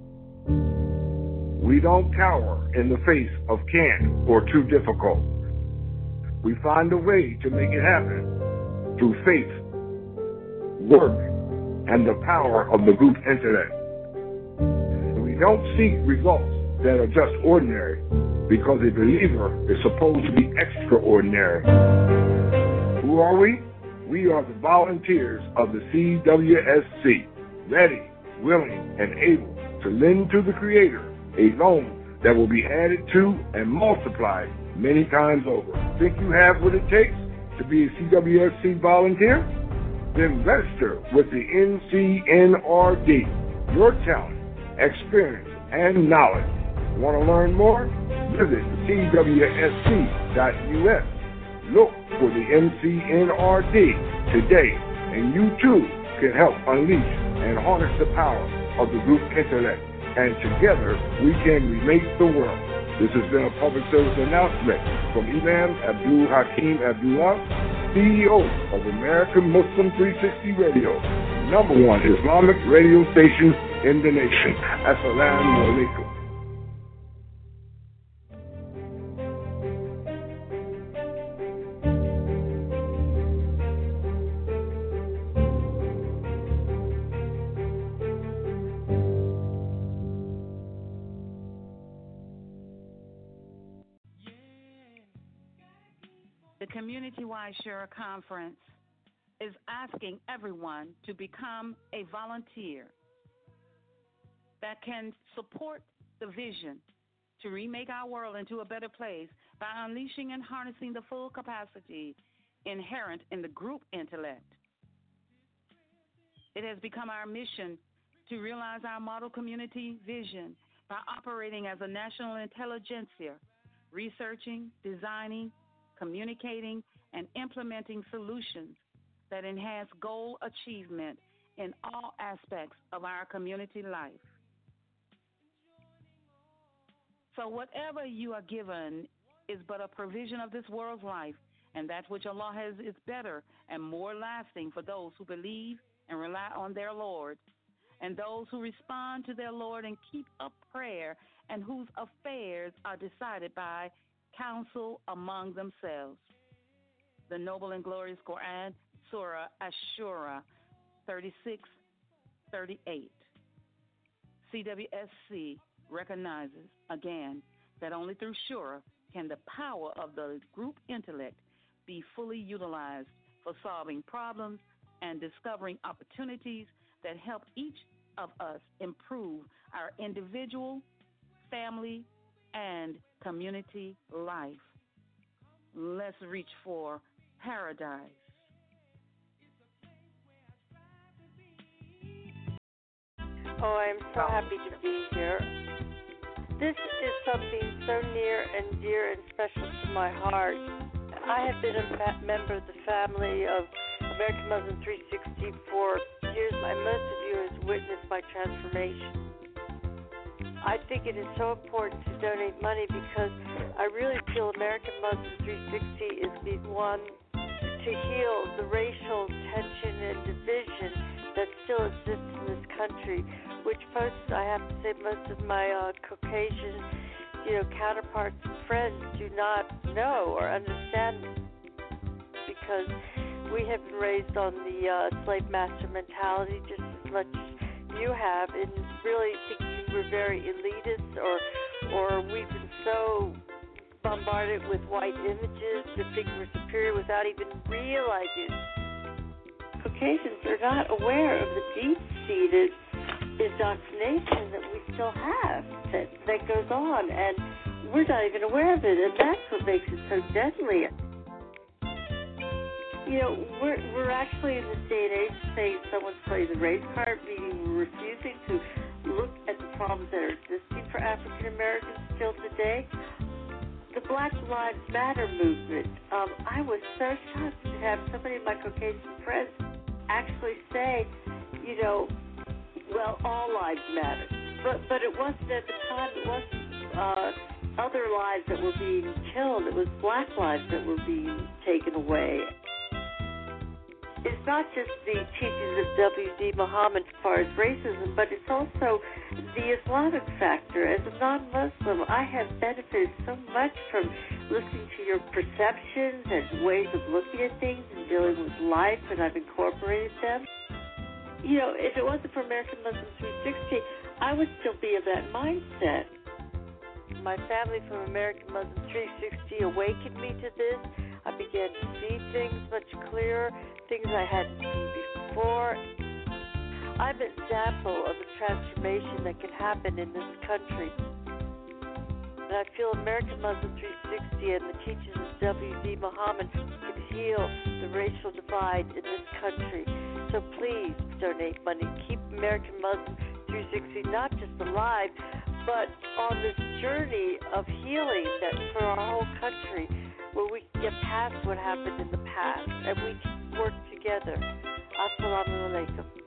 We don't cower in the face of can't or too difficult. We find a way to make it happen through faith, work, and the power of the group intellect. We don't seek results that are just ordinary, because a believer is supposed to be extraordinary. Who are we? We are the volunteers of the CWSC. Ready, willing, and able to lend to the Creator a loan that will be added to and multiplied many times over. Think you have what it takes to be a CWSC volunteer? Then register with the NCNRD. Your talent, experience, and knowledge. Want to learn more? Visit CWSC.us. Look for the NCNRD today, and you too can help unleash and harness the power of the group intellect. And together, we can remake the world. This has been a public service announcement from Imam Abdul Hakim Abdullah, CEO of American Muslim 360 Radio, #1 Islamic radio station in the nation. Assalamu alaikum. The Community-Wide Shura Conference is asking everyone to become a volunteer that can support the vision to remake our world into a better place by unleashing and harnessing the full capacity inherent in the group intellect. It has become our mission to realize our model community vision by operating as a national intelligentsia, researching, designing, communicating, and implementing solutions that enhance goal achievement in all aspects of our community life. So whatever you are given is but a provision of this world's life, and that which Allah has is better and more lasting for those who believe and rely on their Lord, and those who respond to their Lord and keep up prayer, and whose affairs are decided by counsel among themselves. The noble and glorious Quran, Surah Ash-Shura 36:38. CWSC recognizes, again, that only through Shura can the power of the group intellect be fully utilized for solving problems and discovering opportunities that help each of us improve our individual, family, and community life. Let's reach for paradise. Oh, I'm so happy to be here. This is something so near and dear and special to my heart. I have been a member of the family of American Muslim 360 for years. Most of you have witnessed my transformation. I think it is so important to donate money because I really feel American Muslim 360 is the one to heal the racial tension and division that still exists in this country, which I have to say most of my Caucasian, counterparts and friends do not know or understand, because we have been raised on the slave master mentality just as much as you have, and really thinking we're very elitist, or we've been so bombarded with white images that think we're superior without even realizing. Caucasians are not aware of the deep-seated indoctrination that we still have that goes on, and we're not even aware of it, and that's what makes it so deadly. We're actually in this day and age saying someone's playing the race card, meaning we're refusing to look at the problems that are existing for African Americans still today. The Black Lives Matter movement, I was so shocked to have somebody in my Caucasian friends actually say, well, all lives matter. But it wasn't at the time, it wasn't other lives that were being killed, it was black lives that were being taken away. It's not just the teachings of W.D. Muhammad as far as racism, but it's also the Islamic factor. As a non-Muslim, I have benefited so much from listening to your perceptions and ways of looking at things and dealing with life, and I've incorporated them. If it wasn't for American Muslim 360, I would still be of that mindset. My family from American Muslim 360 awakened me to this. I began to see things much clearer, things I hadn't seen before. I'm an example of the transformation that can happen in this country. And I feel American Muslim 360 and the teachings of W.D. Muhammad can heal the racial divide in this country. So please donate money. Keep American Muslim 360 not just alive, but on this journey of healing that for our whole country, where we can get past what happened in the past and we can work together. Assalamu alaikum.